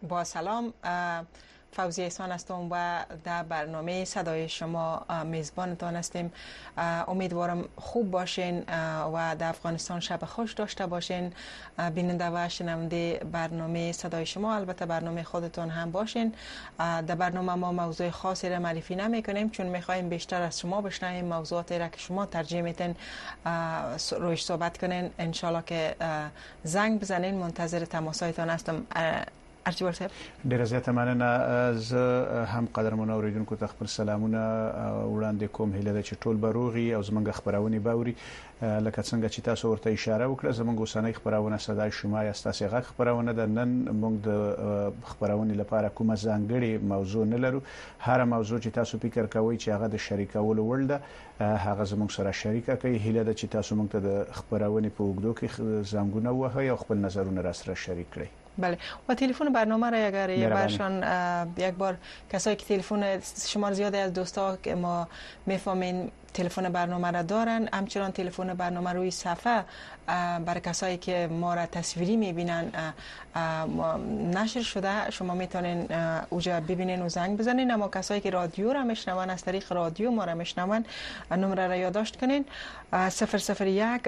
با سلام، فوزی احسان هستم و در برنامه صدای شما میزبانتان هستیم. امیدوارم خوب باشین و در افغانستان شب خوش داشته باشین. بیننده و شنونده برنامه صدای شما، البته برنامه خودتان هم باشین. در برنامه ما موضوع خاصی را معرفی نمی کنیم، چون میخوایم بیشتر از شما بشنویم موضوعاتی را که شما ترجیح میتین رویش صحبت کنین. انشالله که زنگ بزنین، منتظر تماسایتان هستم. ارجبال صاحب، ډیره زیاته مننه. زه هم قدرمن اوریدونکو ته خپل سلامونه وړاندې کوم. هیله ده چې ټول بروغي او زمونږ خبرونه باوري. لکه څنګه چې تاسو ورته اشاره وکړه، زمونږ اوسنۍ خبرونه صداي شما یا تاسو غږ خبرونه ده. نن موږ د خبرونه لپاره کومه ځانګړي موضوع نه لرو. هر موضوع چې تاسو فکر کوئ چې هغه د شریکولو وړ ده، هغه زموږ سره شریکه کوي. هیله ده چې تاسو موږ ته د خبرونه په اوږدو کې زنګونه وهئ او خپل نظرونه را سره شریک کړئ. بله، و تلفن برنامه را اگر یک بار کسایی که تلفن شمار زیاده از دوستا که ما میفهمین تلفن برنامه را دارن، همچنان تلفن برنامه روی صفحه برای کسایی که ما را تصویری میبینن نشر شده، شما میتونین اوجا ببینین و زنگ بزنین. اما کسایی که رادیو را میشنون، از طریق رادیو ما را میشنون، نمره را یادداشت کنین: 001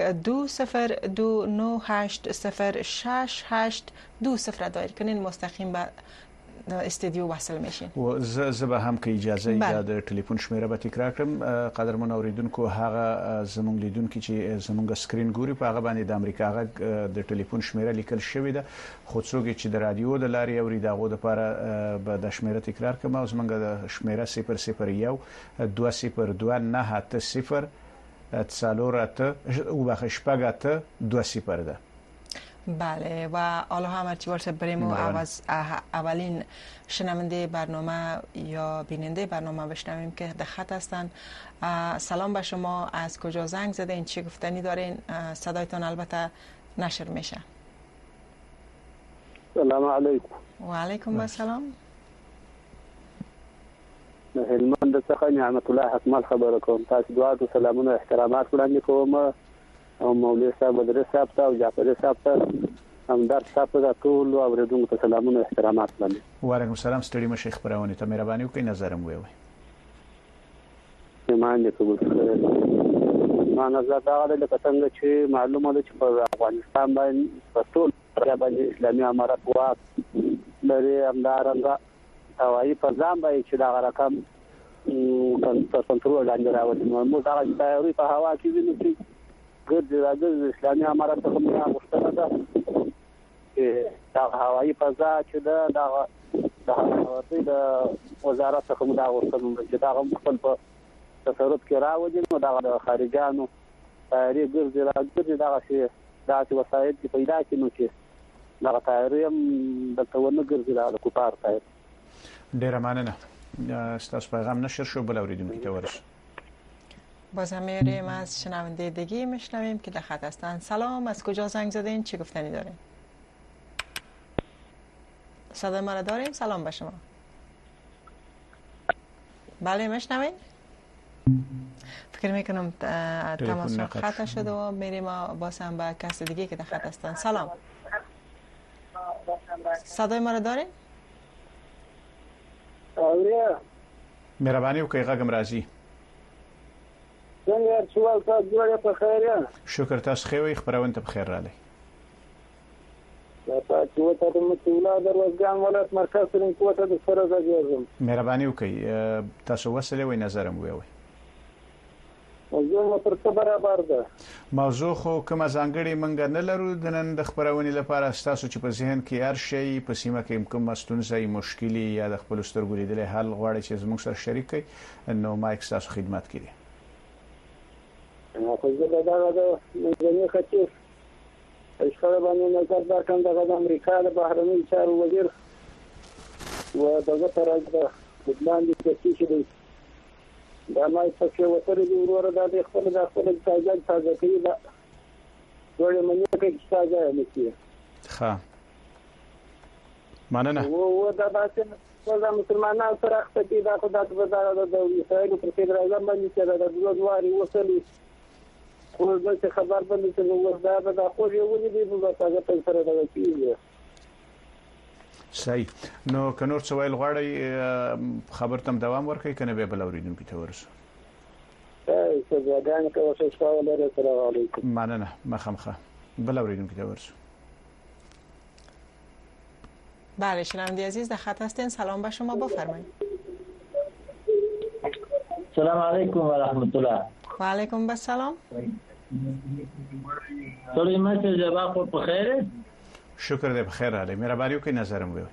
2029 068 20 دایر کنین، مستقیم به استودیو وصل میشین. و زه به هم که اجازه د ټلیفون شمیره به تکرار کړم. قدرمن اوریدونکو، هغه زمونږ لیدونکو چې زمونږ سکرین ګوري په هغه باندې د امریکا غږ د ټلیفون شمیره لیکل شوې ده. خو څوک چې د رادیو د لارې اوري دغه لپاره به د شمیره تکرار کوم. او زمونږ د شمیره 001 2029 0 4 ده. بله، و حالا هم هرچی باشه بریم و اولین شنونده برنامه یا بیننده برنامه بشنویم که در خط هستن. سلام به شما، از کجا زنگ زدین، چی گفتنی دارین؟ صدایتان البته نشر میشه. سلام علیکم. و علیکم السلام. هلمند څخه نعمت الله حکمل خبره کوم. تاسو دعا او سلامونه احترامات وړاندې کوم او مولوی صاحب بدر صاحب ته او جعفر صاحب ته هم در صاحب ته ټول اوریدونکو ته سلامونه احترامات وړاندې. وعلیکم السلام. ستړي مشه خبرونه ته مهرباني وکړئ، نظرم ویوي. ایمان دې قبول کړئ. ما نظر دا غواړم چې څنګه چې معلومه ده چې په افغانستان باندې په ټول باندې اسلامي امارت واک لري، همدارنګه هوایي فضا باندې چې دا رقم کنټرول لاندې راوړي. نو دا غواړي په هوا کې ویني چې ګرځي اسلامي امارت څخه موږ غوښتنه ده چې دا هوایي فضا چې د وزارت څخه موږ غوښتنه ده چې دا خپل په تصرف کې راوړي. نو دا د خارجانو تیاری ګرځي دا چې وسایل چې پیدا کینو چې دا تیاری هم د تونه ګرځي د کوپار تیاری. ډیره مننه. ستاسو پیغام نشر شو، بل اوریدونکو ته ورسید. باز هم میریم از شنونده دیگه میشنویم که در خط هستن. سلام، از کجا زنگ زدین، چی گفتنی دارین؟ صدای ما را داریم؟ سلام به شما. بله میشنوین؟ فکر میکنم تماس خط شده و میریم باز هم به کس دیگه که در خط هستن. سلام، صدای ما را دارین؟ مهرباني وکړئ، غږم راځي. څنګه چوال تاسو جوړه په خیر یا؟ شکر، تاسو خو خبرونه ته په خیر راغلی. تاسو ته د مسؤلانو دروازګان ولایت مرکز سره کوټه د سره زګیږم. مهرباني وکړئ، تاسو وسله وي نظرم ویوي. موضوع پر څه برابر ده؟ موضوع خو کومه ځانګړې منګ نه لرو. د نن د خبرونه لپاره تاسو چې په ذهن کې هر شی په سیمه کې کوم ستونزې مشکلي یا د خپل سترګو لیدل حل غواړي چې زموږ سره شریک کړئ، نو مایک تاسو خدمت کړي. خو زه دا مجموعي خطیب اشاره باندې نظر دا کوم د امریکا د بهرنی چارو وزیر و دغه طرز د باندې چې دی دا مای په کې وتر دی ورور د خپل تاجر کوي دا ولې منځ کې تاجر نشي. ښه، مننه. و دا تاسو د مسلمانانو سره خپل دا خدای په د اسرائیل پر فدرال باندې چې د دوه وصلي خو زه خبر باندې چې نو دا خو یو ولې دی په تاسو سره دا کیږي. صحیح. نو که نور څه ویل غواړئ خبر تم دوام ورکړئ کنه به بل اوریدونکو ته ورسو. مننه مخامخه بل اوریدونکو ته ورسو. بله شنونده عزیز در خط هستین. سلام به شما بفرمایید. سلام علیکم و رحمت الله. و علیکم السلام. سلام جواب خود بخیره؟ شکر دې بخیر راغلی. مهرباني وکړئ نظرم ووایئ.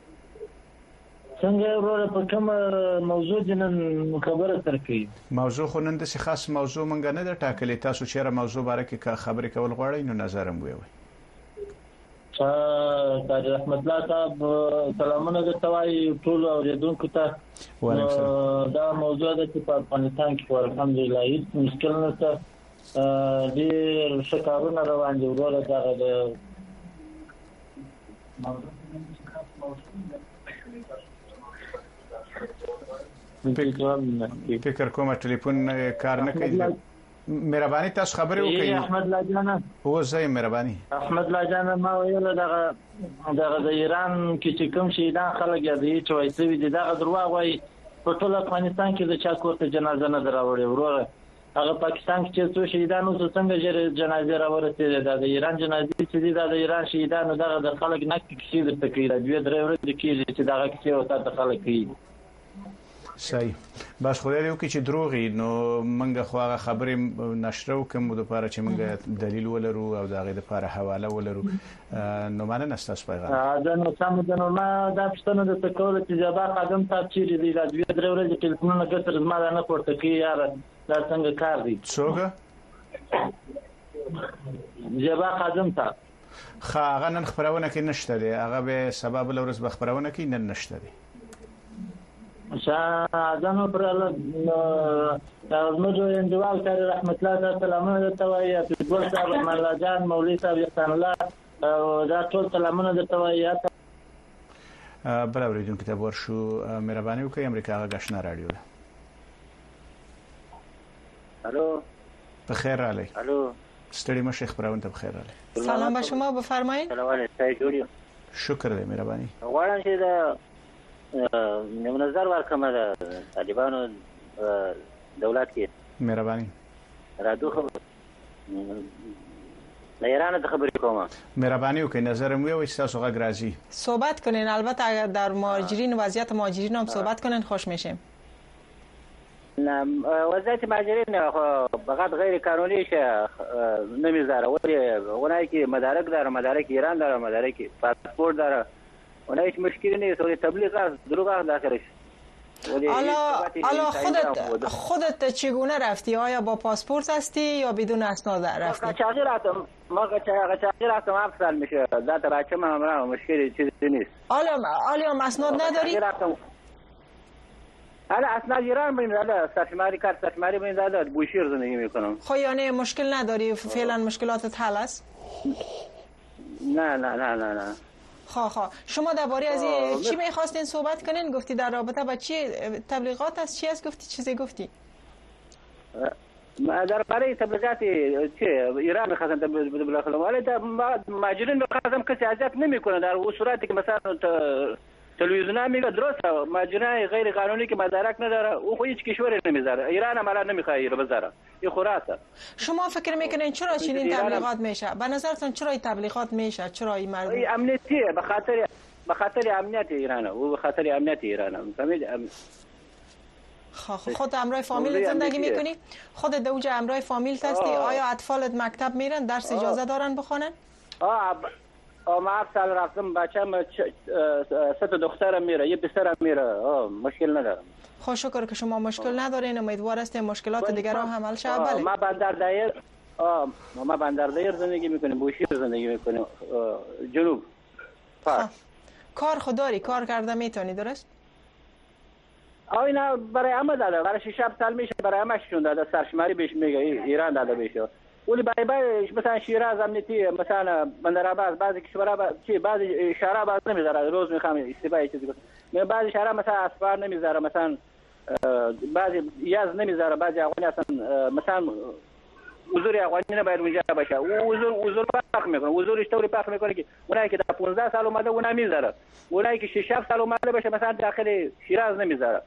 څنګه وروره په کوم موضوع د نن خبره سره کوي؟ موضوع خو نن داسې خاص موضوع مونږ نه ده ټاکلې. تاسو چیرې موضوع باره کې خبرې کول غواړئ نو نظرم ووایئ. قاضي رحمت الله صاحب سلامونه درته وايي ټول اوریدونکو ته. دا موضوع ده چې په افغانستان کې الحمدلله هیڅ مشکل نشته. ډېر ښه کارونه روان دي وروره. دغه د فکر کوم ټلیفون کار نه کوي. مهرباني تاسو خبرې وکړئ. احمد الله جان او زه مهرباني احمد الله جان ما ویل دغه د ایران کې چې کوم شهیدان خلک یادې چې وایي سوي دي دغه دروغ وایي. په ټول افغانستان کې د چا کور ته جنازه نه دراوړي وروره. هغه پاکستان کې چې څو شهیدان اوس څنګه جنازه راورسېده. د ایران جنازې چې دي د ایران شهیدانو دغه د خلک نه کیسې درته کوي. د دوی درې ورځې کېږي چې دغه کیسې ورته خلک کوي. صحیح. بس خدای دې وکړي چې دروغي نو منګه خو هغه خبرې نشر وکم د لپاره چې منګه دلیل ولرو او دغه د لپاره حواله ولرو. نو مننه ستاسو پیغام. دا نو سم ده. نو ما دا پښتنه د تکول چې جبا قدم ته چیرې دی د دوی درې ورځې ټلیفونونه ګټر زما نه پورته کوي. یار دا څنګه کار دی؟ څوګه جبا قدم ته هغه نن خبرونه کې نشته دی. هغه به سبب لورس به خبرونه کې نن نشته دی. ځانو پر الله زموږ انډیوال کاری رحمت الله تعالی سلامونه درته وايي. عبدالګل صاحب الله جان مولوي صاحب احسان الله دا ټول سلامونه درته وايي. بل اوریدونکو ته ورشو. مهرباني وکړئ. امریکا غږ رادیو ده. الو بخیر راغلی. الو ستړي مشه خبرونه ته بخیر راغلی. سلام به شما بفرمایید. سلام علیکم. شکر دې مهرباني. غواړم چې دا نظر ورکړم د طالبانو دولت کې. مهرباني رادو خبر د ایران ته خبرې کوم. مهرباني وکړئ نظرم وي تاسو غږ راځي. صحبت کنین. البته اگر در مهاجرین وضعیت مهاجرین هم صحبت کنین خوش میشیم. نه وضعیت مهاجرین فقط غیر قانونی شه نمیذاره. ولی اونایی که مدارک داره مدارک ایران داره مدارک پاسپورت داره اونایی که مشکلی نیست. ولی تبلیغ است دروغ است داخلش. حالا خودت چگونه رفتی؟ آیا با پاسپورت هستی یا بدون اسناد رفتی؟ قاچاقی رفتم. ما قاچاقی رفتم 7 سال میشه. ذات بچه من مشکلی چیزی نیست. حالا اسناد نداری؟ حالا اسناد ایران بین داده. سرشماری کارت سرشماری بین داده. بوشیر زندگی میکنم. خب یعنی مشکل نداری؟ فعلا مشکلاتت حل است؟ نه. خب شما درباره از چی می‌خواستین صحبت کنین؟ گفتی در رابطه با چی تبلیغات است؟ چی است گفتی؟ چیزی گفتی؟ درباره تبلیغات چه ایران می‌خواستن تبلیغ کنن. ولی مهاجرین می‌خواستن کسی اذیت نمی‌کنه. در اون صورتی که مثلا تلویزیون میگه درسته مهاجرین غیر قانونی که مدارک نداره او خو هیچ کشوری نمیذاره. ایران هم الان نمیخواد بذاره. این خراسه. شما فکر میکنین چرا چنین تبلیغات میشه؟ به نظرتون چرا این تبلیغات میشه؟ چرا این مردم امنیتیه؟ به خاطر امنیت ایران. او به خاطر امنیت ایران. فهمید؟ خود همراه فامیل زندگی میکنی؟ خودت دوجه همراه فامیل هستی؟ آیا اطفالت مکتب میرن؟ درس اجازه دارن بخونن؟ ما 7 سال رفتم. بچه‌م 3 دخترم میره. یه پسرم میره. مشکل ندارم. خب شکر که شما مشکل ندارین. امیدوار هستیم مشکلات دیگران هم حل شه. بله ما بندر دایر زندگی میکنیم. بوشیر زندگی میکنیم. جنوب پاس. کار خودداری کار کرده میتونی درست؟ اینا برای همه داده. برای 6 سال میشه برای همه شون داده. سرشماری بهش میگه ایران داده بهش. ولی برای مثلا شیراز امنیتی مثلا بندرعباس بعضی کشورها بعضی شهرها باز نمیذاره. روز میخوام استفاده چیزی کنم. بعضی شهرها مثلا اسفار نمیذاره. مثلا بعضی یاز نمیذاره. بعضی اقوام اصلا مثلا حضور افغانی نباید اونجا باشه. حضور فرق میکنه، حضورش طوری فرق میکنه که اونایی که در 15 سال اومده اونا میذاره، اونایی که 6 سال اومده باشه مثلا داخل شیراز نمیذاره.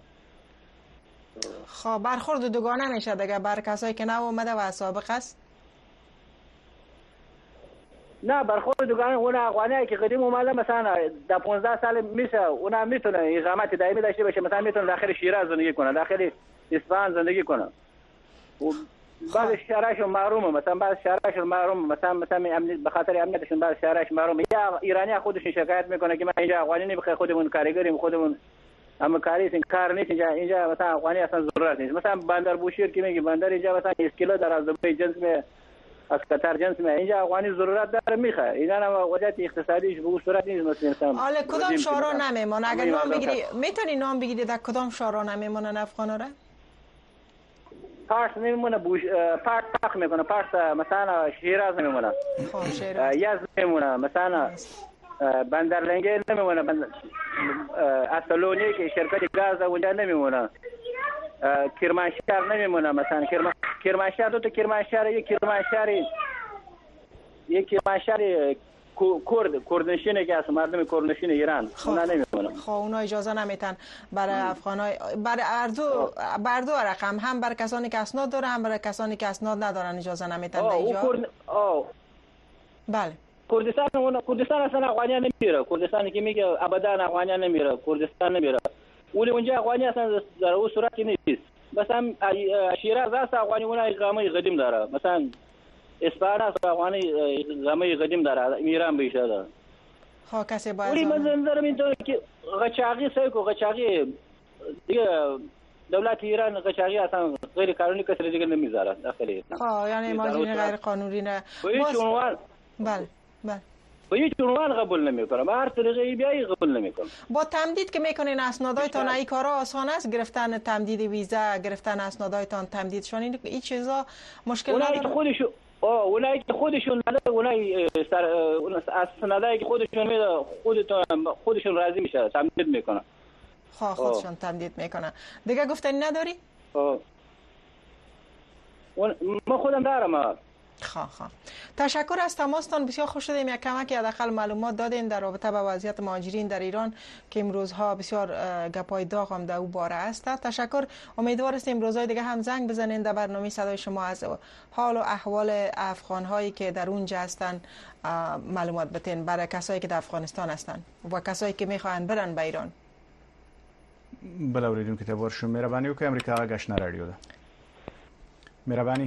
خب برخورد دوگانه میشه دیگه بر کسایی که نو اومده و سابق است؟ نه برخورد دوگانه اون افغانایی که قدیم اومده مثلا در 15 سال میشه اونا میتونه اقامت دائمی داشته باشه، مثلا میتونه داخل شیراز زندگی کنه، داخل اصفهان زندگی کنه. بعض شهرشون محرومه، مثلا بعض شهرشون محرومه، مثلا به خاطر امنیتشون بعض شهرش محرومه. یا ایرانی خودشون شکایت میکنه که ما اینجا افغانی نمیخوای، خودمون کارگریم، خودمون اما کاری این کار نیست اینجا مثلا افغانی اصلا ضرورت نیست. مثلا بندر بوشهر که میگه بندر اینجا مثلا اسکیلو در از دبی جنس می از قطر جنس می، اینجا افغانی ضرورت داره میخواد، اینا هم وضعیت اقتصادیش به صورت نیست. مثلا حالا کدام شورا نمیمونه؟ اگر نام بگیری میتونی نام بگیری در کدام شورا نمیمونن افغانا را؟ پارس نمیمونه، پارس فرق میکنه، پارس مثلا شیراز نمیمونه، یزد نمیمونه، مثلا بندر لنگه نمیمونه، اصلونی که شرکت گاز اونجا نمیمونه، کرمانشهر نمیمونه. مثلا کرمانشهر دو تا کرمانشهر، یک کرمانشهر کردنشینه که از مردم کردنشین ایران اونا نمیمونه. خب اونا اجازه نمیتن برای افغانای برای دو رقم، هم برای کسانی که اسناد داره هم برای کسانی که اسناد ندارن اجازه نمیتن اینجا. بله کردستان اصلا افغانیان نمیره، کردستانی که میگه ابدا افغانیان نمیره، کردستان نمیره، ولی اونجا افغانی اصلا در اون صورت نیست. مثلا شیراز است افغانی اون اقامه قدیم داره، مثلا اصفهان است افغانی اقامه قدیم داره، ایران بیشتر داره. ها کسی باید ولی من نظرم اینطوره که قاچاقی دیگه دولت ایران قاچاقی اصلا غیر قانونی کسی دیگه نمیذاره داخل ایران. یعنی ماجین غیر قانونی نه. بله با هیچ عنوان قبول نمیکنم، هر طریقی بیایی قبول نمیکنم. با تمدید که میکنین اسنادایتان این کارا آسان است؟ گرفتن تمدید ویزا، گرفتن اسنادایتان تمدیدشون، این چیزا مشکل نداره؟ اونایی که خودشون اونایی اسنادایی که خودشون میده خودشون راضی میشه تمدید میکنن. خودشون تمدید میکنن. دیگه گفتنی نداری؟ ما خودم دارم. تشکر از تماستان، بسیار خوش شدیم یک کمکی حداقل معلومات دادین در رابطه با وضعیت مهاجرین در ایران که امروزها بسیار گپای داغ هم در او باره است. تشکر. امیدوار هستیم روزهای دیگه هم زنگ بزنین در برنامه صدای شما از حال و احوال افغان هایی که در اونجا هستن معلومات بتین، برای کسایی که در افغانستان هستن و کسایی که میخواهند برن به ایران. بله اوریدون که تبار شما مهربانی و که امریکا گشنه رادیو ده. مهربانی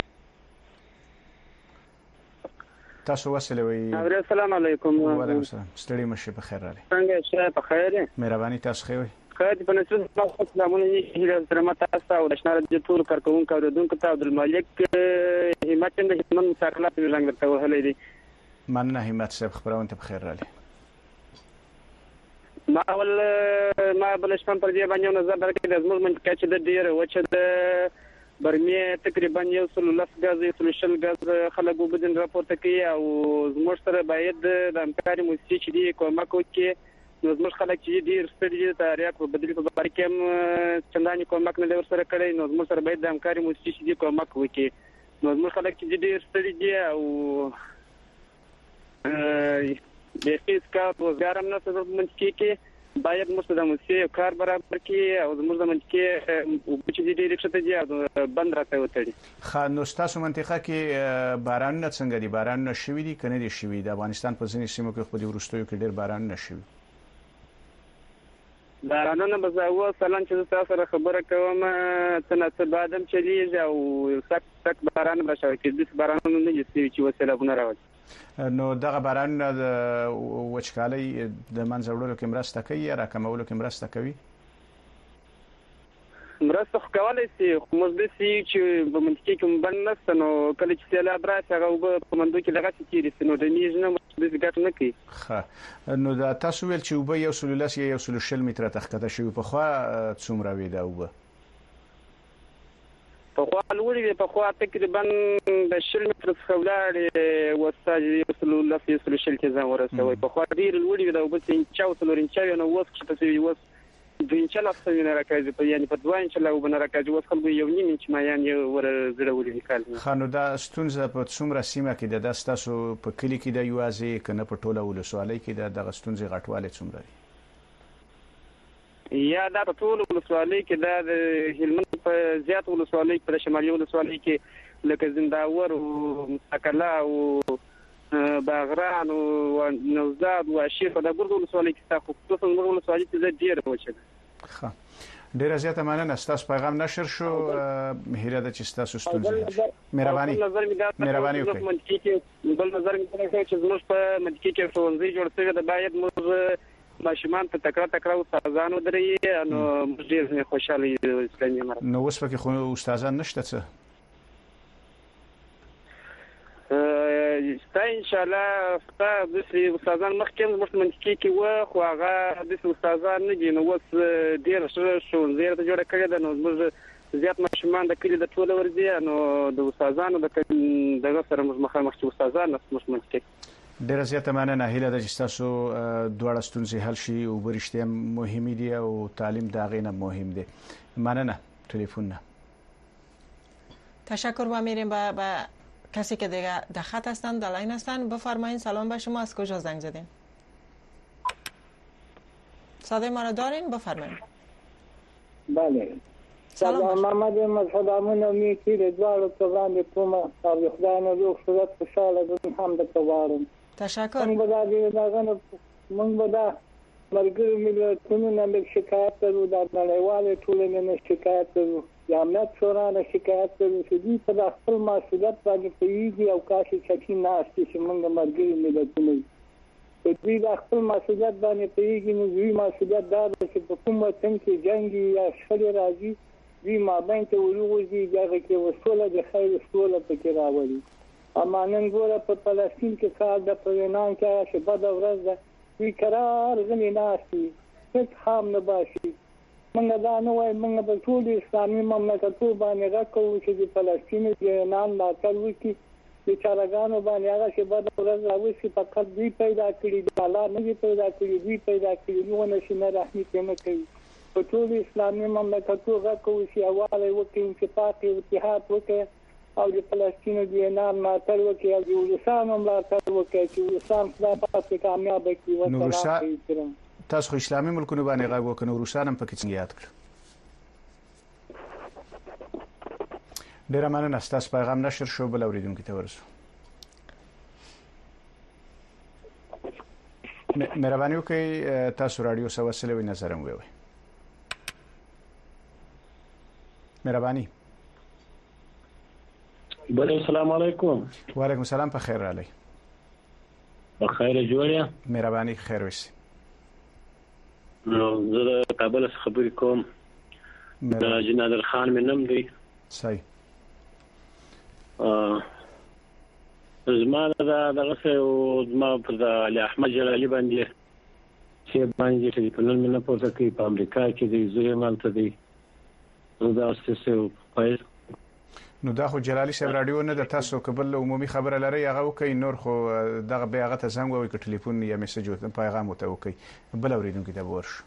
تاسو وسلوي. السلام علیکم. و علیکم السلام. ستړي مشه په خیر رالی. څنګه شه په خیر؟ مهرباني تاسو خو خیر په نسبت تاسو سلامونه هیله درمه تاسو او نشنار د ټول کارکونکو اوریدونکو ته عبدالمالک همت د هیمن مساکلات رنګ درته وهلې دي. من نه همت صاحب خبرونه په خیر رالی. ما بل شپه پر دې باندې نظر درکې د زموږ منځ کې چې د ډیر وچه د برمي تقریبا 110 غاز 120 غاز خلک وبدن راپورته کوي او زموږ سره باید د همکاري موسسې چې دی کومک وکړي. نو زموږ خلک چې ډیر ستړي د تاریخ په بدلی په باره کې هم چنداني کومک نه لور سره کړی، نو زموږ سره باید د همکاري موسسې چې دی کومک وکړي. نو زموږ خلک چې ډیر ستړي دي او د هیڅ کار روزګار هم نه څه منځ کې باید موږ د موسسې کار برابر کړي او زموږ د منځ کې چې ډیر ښه دي او بند راته وتړي. خا نو تاسو منطقه کې بارانونه څنګه دي؟ بارانونه شوي دي کنه دي شوي؟ د افغانستان په ځینې سیمو کې خو د ورستیو کې ډیر بارانونه شوي. بارانونه به زه وسلام چې تاسو سره خبره کوم څنګه بادم چلیږي او سک باران به شوي کې د بارانونو نه دي چې وسیلهونه راوړي. نو دغه بارانونه د وچکالۍ د منځ وړلو کې مرسته کوي یا راکمولو کې مرسته کوي؟ مرسته خو کولای شي، خو موږ د سي چې په منطقه کې بند نشته، نو کله چې سیلاب راشي هغه په منځو کې لغه تیریږي، نو د نیژ نه د ګټ نه کوي. ښه نو دا تاسو ویل چې وبه یو سلولس یا یو سلو شل متره تخته شوی، په خوا څومره وی دا وبه؟ په خوا لوړې په خوا تقریبا د 10 متره څخه ولاړې وساجي یو سلولس کې ځان ورسوي. په خوا ډیر لوړې دا وبه چې چاو څلور انچاوي نو وس چې تاسو وس 2 انچ لا څه نه راکاږي په یعنی په 2 انچ لا وبنه راکاږي وس خلک یو نیم انچ ما یعنی ور زړوري کال خانو دا ستونزه په څومره سیمه کې د تاسو په کلی کې د یوازې کنه په ټوله ولسوالۍ کې د ستونزې غټواله څومره دی یا دا په ټول ولسوالۍ کې د هلمند په زیات ولسوالۍ په شمالي ولسوالۍ کې لکه زنداور او مسکلا او باغران او نوزاد او شیر په دغه ولسوالۍ کې تاسو په څنګه ولسوالۍ کې ډیر وچه ښه ډیر زیاته مننه تاسو پیغام نشر شو هیله ده چې تاسو ستونزې مهرباني وکړئ بل نظر مې دا چې زموږ په منطقه کې ښوونځي جوړ شوی د باید موږ ماشومان ته تکړه استادانو درې نو ډیر خوشاله یو اسلامي مراد نو اوس پکې خو استادان نشته څه ان شاء الله د استادان مخکې موږ منطقي کې و خو هغه د استادان نه دي نو اوس ډیر ښوونځي ته جوړ کړی ده نو موږ زیات ماشومان د کلی د ټول ورځي نو د استادانو دغه سره موږ مخامخ چې استادان موږ منطقي ډیر زیاته مننه هیله ده چې تاسو دواړه ستونزې حل شي او برښتیا مهمه دي او تعلیم دا غینه مهم دی مننه تلفن تشکر و میریم به کسی که دیگه در خط هستند در لاین هستند بفرمایید سلام به شما از کجا زنگ زدین صدای ما را دارین بفرمایید بله سلام محمد مصطفی میکی رضوان پروګرام په کومه او خدای نو روغ صورت خوشاله دم حمد کوارم تشکر موږ به دا مرګ ملتونو نه شکایت کوو د نړیوالې ټولنې نه شکایت کوو یا امنیت شورا نه شکایت کوو چې دوی په خپل مسؤلیت باندې پیږي او کاشي چې ناشته چې موږ مرګ ملتونو په دوی د خپل مسؤلیت باندې پیږي نو دوی مسؤلیت دار چې په کومه څنګه جنگي یا شخړې راځي دوی مابین ته ورغوږي دغه کې وسوله د خیر وسوله پکې راوړي اما نن ګوره په فلسطین کې کار د پرینان کې چې بد ورځ ده وی قرار غنی ناشتي هیڅ هم نه باشي موږ دا نه وای موږ په ټول اسلامي مملکتونو باندې راکوو چې د فلسطین د نام لا تلوي کې د چارګانو باندې هغه چې بد ورځ راوځي فقط دوی پیدا کړی د الله نه پیدا کړی دوی پیدا کړی نو نشي نه رحمت نه کوي په ټول اسلامي مملکتونو راکوو چې اواله وکړي اتفاق او اتحاد وکړي او د فلسطین د نام ماتل وکړي او د ولسان ملاتړ وکړي چې ولسان خپل کامیاب کړي وطن تاسو خو اسلامي ملکونو باندې غږ وکړو روسان هم پکې څنګه یاد کړ ډیر مننه تاسو پیغام نشر شو بل اوریدونکو ته ورسو مهرباني وکړئ تاسو رادیو سوسله وي نظر مو وي مهرباني بله السلام علیکم وعلیکم السلام په خیر علی بخیر جوړیا مهرباني خیر وسی نو زه کابل څخه خبرې کوم د جنادر خان مې نوم دی صحیح زما دغه څه او زما پر علي احمد جلالي باندې چې باندې چې په نن نه پورته کوي په امریکا کې د زوی مالته دی نو دا څه په نو دا خو جلالي صاحب رادیو نه د تاسو قبل عمومي خبره لري هغه وکي نور خو دغه به هغه ته زنګ ووي ک ټلیفون یا میسج او پیغام وته وکي بل اوریدونکو ته ورش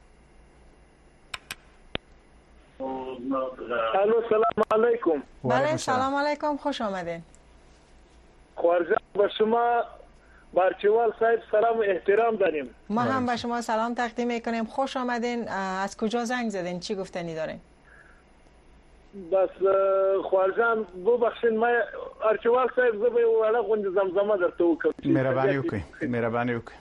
الو سلام علیکم بله سلام علیکم خوش آمدین خوارزم به شما بارچوال صاحب سلام و احترام داریم ما هم به شما سلام تقدیم میکنیم خوش آمدین از کجا زنگ زدین چی گفتنی دارین بس خوارزم ببخشین ما ارچوال صاحب زبې ولا غوند زمزمه درته وکړم مهرباني وکړئ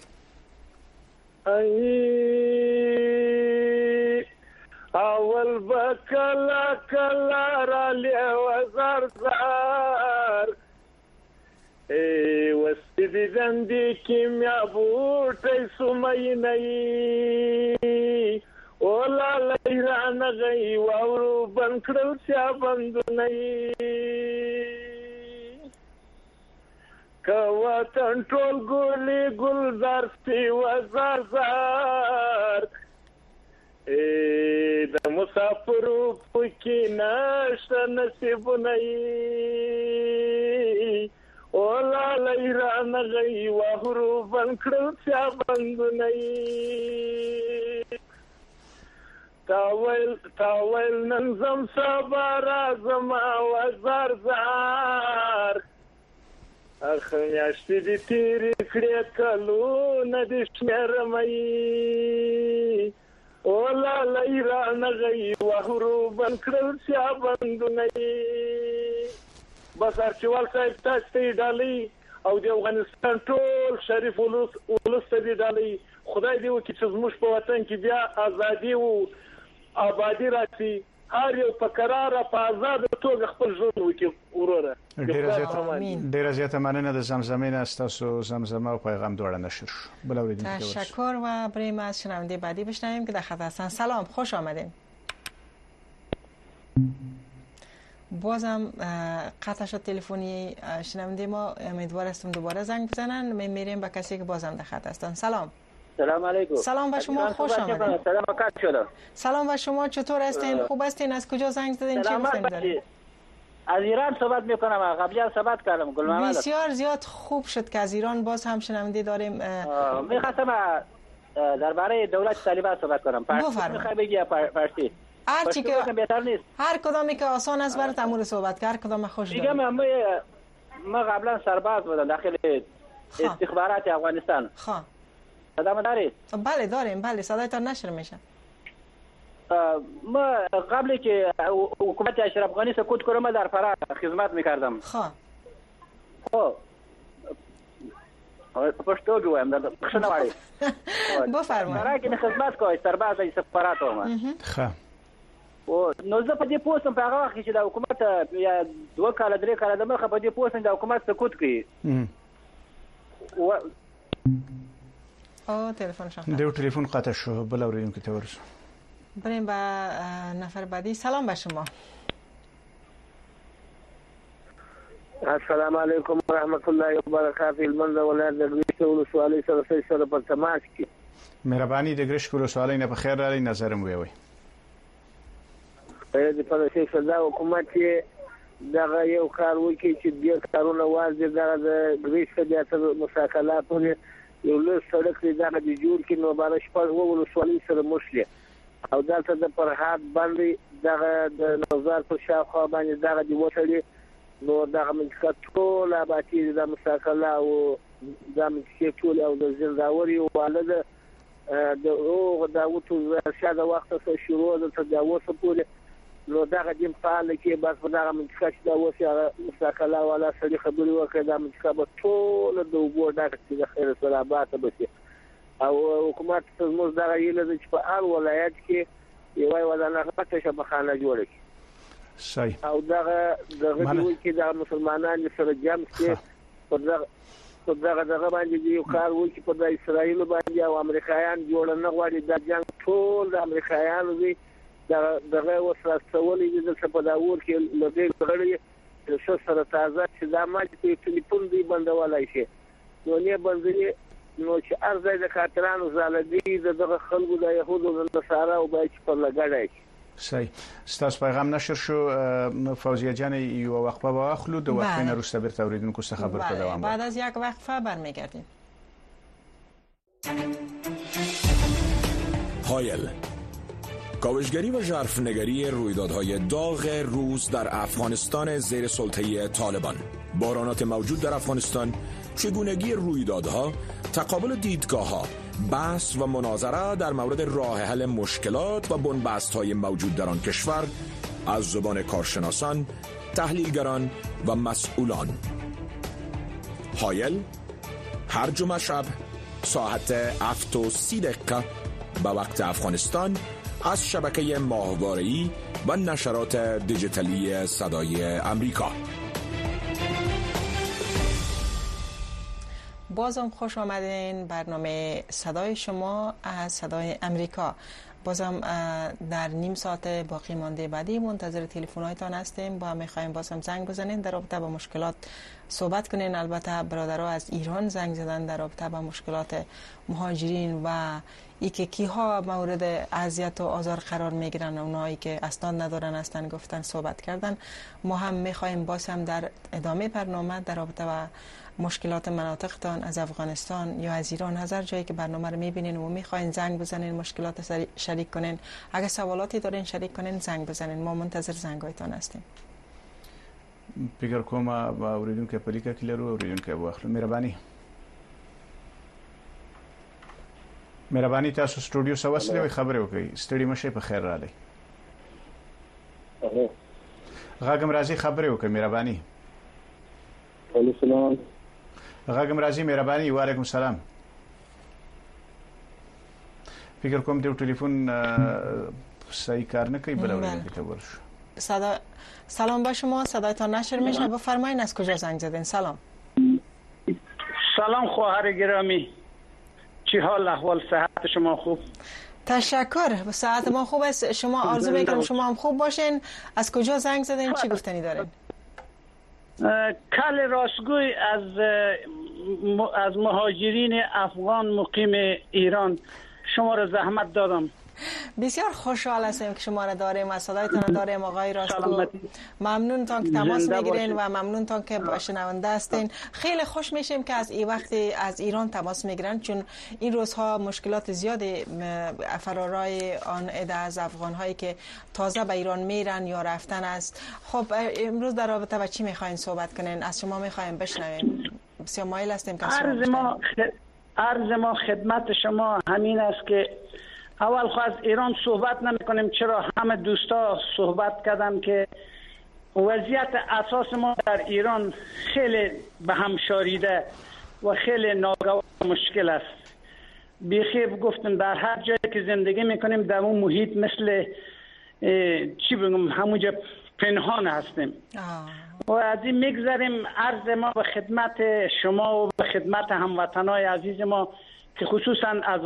اول بکلا کلا را لوزار زار وسدي زندي کیمیا بوټي سمینای اولا لیران غي واورو بنکړو چا بندنای کوا تنټول ګولي ګلزار سی وزار زار د مسافرو پکې نشه نصیب نه اولا لیران غي واورو بنکړو چا بندنای تاویل ننزم سبا رازم وزار زار اخمیاشتی دی تیری کڑی کلو ندی شمیرمی اولا لیران غی وحرو بنکرل سیا بندو نئی بس ارچوال صاحب تاستی ڈالی او دی افغانستان ټول شریف ولس ته دی ډالۍ خدای دې وکړي چې زموږ په وطن کې بیا ازادي او آبادي راشي هر یو په قراره په آزاد توګه خپل ژوند وکړي وروره ډیره زیاته مننه د زمزمه نه تاسو زمزمه او پیغام دواړه نشر شو تشکر و بریم از شنونده بعدی بشنویم که در خط هستن. سلام خوش آمدین. بازم قطع شد تلفنی شنونده ما. امیدوار هستم دوباره زنگ بزنن. میریم به کسی که بازم در خط هستن. سلام علیکم. سلام و شما خوش آمدید. سلام و شما چطور هستین؟ خوب هستین؟ از کجا زنگ زدین؟ چی گفتین دارین؟ از ایران صحبت میکنم. قبلا صحبت کردم. گل محمد. بسیار زیاد خوب شد که از ایران باز هم شنونده داریم. میخواستم درباره دولت طالبان صحبت کنم. میخوای بگی فارسی؟ هر چی که بهتر نیست. هر کدامی که آسان است برات امور صحبت کرد کدام خوش دارم. میگم ما قبلا سرباز بودم داخل استخبارات افغانستان. صدام دارید؟ بله داریم. بله صدایتان نشر میشه. ما قبلی که حکومت اشرف غنی سقوط کنه ما در فراه خدمت میکردم. خب پشتو گویم در بخشنواری بفرمایید. فراه که خدمت کوي سرباز استخبارات ما. خب او نو زه په دې پوسم په هغه وخت چې د حکومت یا 2 کال 3 کال د مخه په دې پوسم د حکومت سقوط کړي. تلفن شما. دیو تلفن قطع شو. بل اوریدونکو ته ورسو. بریم به نفر بعدی. سلام به شما. السلام علیکم و رحمت الله و برکاته. المنځ ولایت د ګریش ولسوالۍ سره په تماس کې. مهرباني د ګریش ولسوالۍ نه په خیر رالی نظرم ویوي. د پرشي صدا حکومت چې دغه یو کار وکړي چې د کارونه واځي د ګریش د مساکله په یو له سړک دغه د جوړ کې نو بار شپږ ولسوالۍ سره مشله او دلته د پرهاد باندې دغه د نوزار په شاوخوا باندې دغه د وټړي نو دغه منځکه ټول آبادی د مساکله او د منځکه ټول او د زنداوري والده د او د اوتو شاده وخت څخه شروع د تجاوز پورې نو دغه دیم فعال کې بس په دغه منځکه چې د وسه مساکله والا سړي خبري وکړه د منځکه په ټول د وګور دغه چې خیر سره آباد به او حکومت زموږ دغه یله چې په هر ولایت کې یو ودانه غټه شبخانه جوړه کړي. صحیح. او دغه دوی کې د مسلمانانو سره جمع کې په دغه باندې یو کار وکړي په اسرائیل باندې او امریکایان جوړ نه غواړي د جنگ ټول د امریکایانو دی دغه وسره سوالې د په داور کې لږه غړي چې سره تازه چې د ماجي په ټلیفون دی بندولای شي نو نه بندري نو چې ارزه د کاترانو زالدي دغه خلکو د يهودو د نصارا او باید په لګړای صحیح. ستاسو پیغام نشر شو. فوزیه جان یو وقفه با اخلو دو وقفه نروسته بر توریدونکو څه خبر په دوام. بعد از یک وقفه برمیگردیم. هایل کاوشگری و ژرفنگری رویدادهای داغ روز در افغانستان زیر سلطه طالبان. بحرانات موجود در افغانستان، چگونگی رویدادها، تقابل دیدگاه‌ها، بحث و مناظره در مورد راه حل مشکلات و بنبست‌های موجود در آن کشور از زبان کارشناسان، تحلیلگران و مسئولان. هایل هر جمعه شب ساعت 7:30 به وقت افغانستان از شبکه ماهواره‌ای و نشرات دیجیتالی صدای امریکا. بازم خوش آمدین. برنامه صدای شما از صدای امریکا. بازم در نیم ساعت باقی مانده بعدی منتظر تلفن‌هایتان هستیم. با می‌خوایم بازم زنگ بزنین در رابطه با مشکلات صحبت کنین. البته برادرها از ایران زنگ زدن در رابطه با مشکلات مهاجرین و ای که کیها مورد اذیت و آزار قرار میگیرن، اونایی که اسناد ندارن هستن گفتن صحبت کردن. ما هم میخوایم باز هم در ادامه برنامه در رابطه با مشکلات مناطقتان از افغانستان یا از ایران، هزار جایی که برنامه رو میبینین و میخواین زنگ بزنین، مشکلات شریک کنین، اگه سوالاتی دارین شریک کنین زنگ بزنین. ما منتظر زنگایتان هستیم. فکر کوم با اوریدونکو په لیکه کې لرو، اوریدونکو واخلو. مهرباني تاسو سټوډیو سواسلې خبرې وکړئ. ستړي مشه په خیر رالی. غاګم راځي خبرې وکړئ مهرباني. السلام. غاګم راځي مهرباني. وعلیکم السلام. فکر کوم د ټلیفون صحیح کار نه کوي، بل اوریدونکو ته ورشو. سلام با شما، صدایتان نشر میشه. بفرمایید از کجا زنگ زدین؟ سلام. سلام خواهر گرامی، چی حال احوال صحت شما خوب؟ تشکر، صحت ما خوب است. شما آرزو میکنم شما هم خوب باشین. از کجا زنگ زدین؟ چی گفتنی دارین؟ کل راستگوی از مهاجرین افغان مقیم ایران شما را زحمت دادم. بسیار خوشحال هستیم که شما را داریم، از صدایتان داریم آقای راستگو. ممنون تان که تماس میگیرین و ممنون تان که شنونده هستین. خیلی خوش میشیم که از این وقتی از ایران تماس میگیرن، چون این روزها مشکلات زیادی فرارای آن عده از افغان هایی که تازه به ایران میرن یا رفتن است. خب امروز در رابطه با چی میخواین صحبت کنین؟ از شما میخوایم بشنویم. بسیار مایل هستیم که عرض ما خدمت شما همین است که اول خواهد از ایران صحبت نمی کنیم، چرا همه دوستا صحبت کردن که وضعیت اساس ما در ایران خیلی به هم شاریده و خیلی ناگوار مشکل است. بیخیب گفتن در هر جایی که زندگی میکنیم در اون محیط مثل چی بگم همونجا پنهان هستیم. و از این میگذاریم. عرض ما به خدمت شما و به خدمت هموطنای عزیز ما که خصوصا از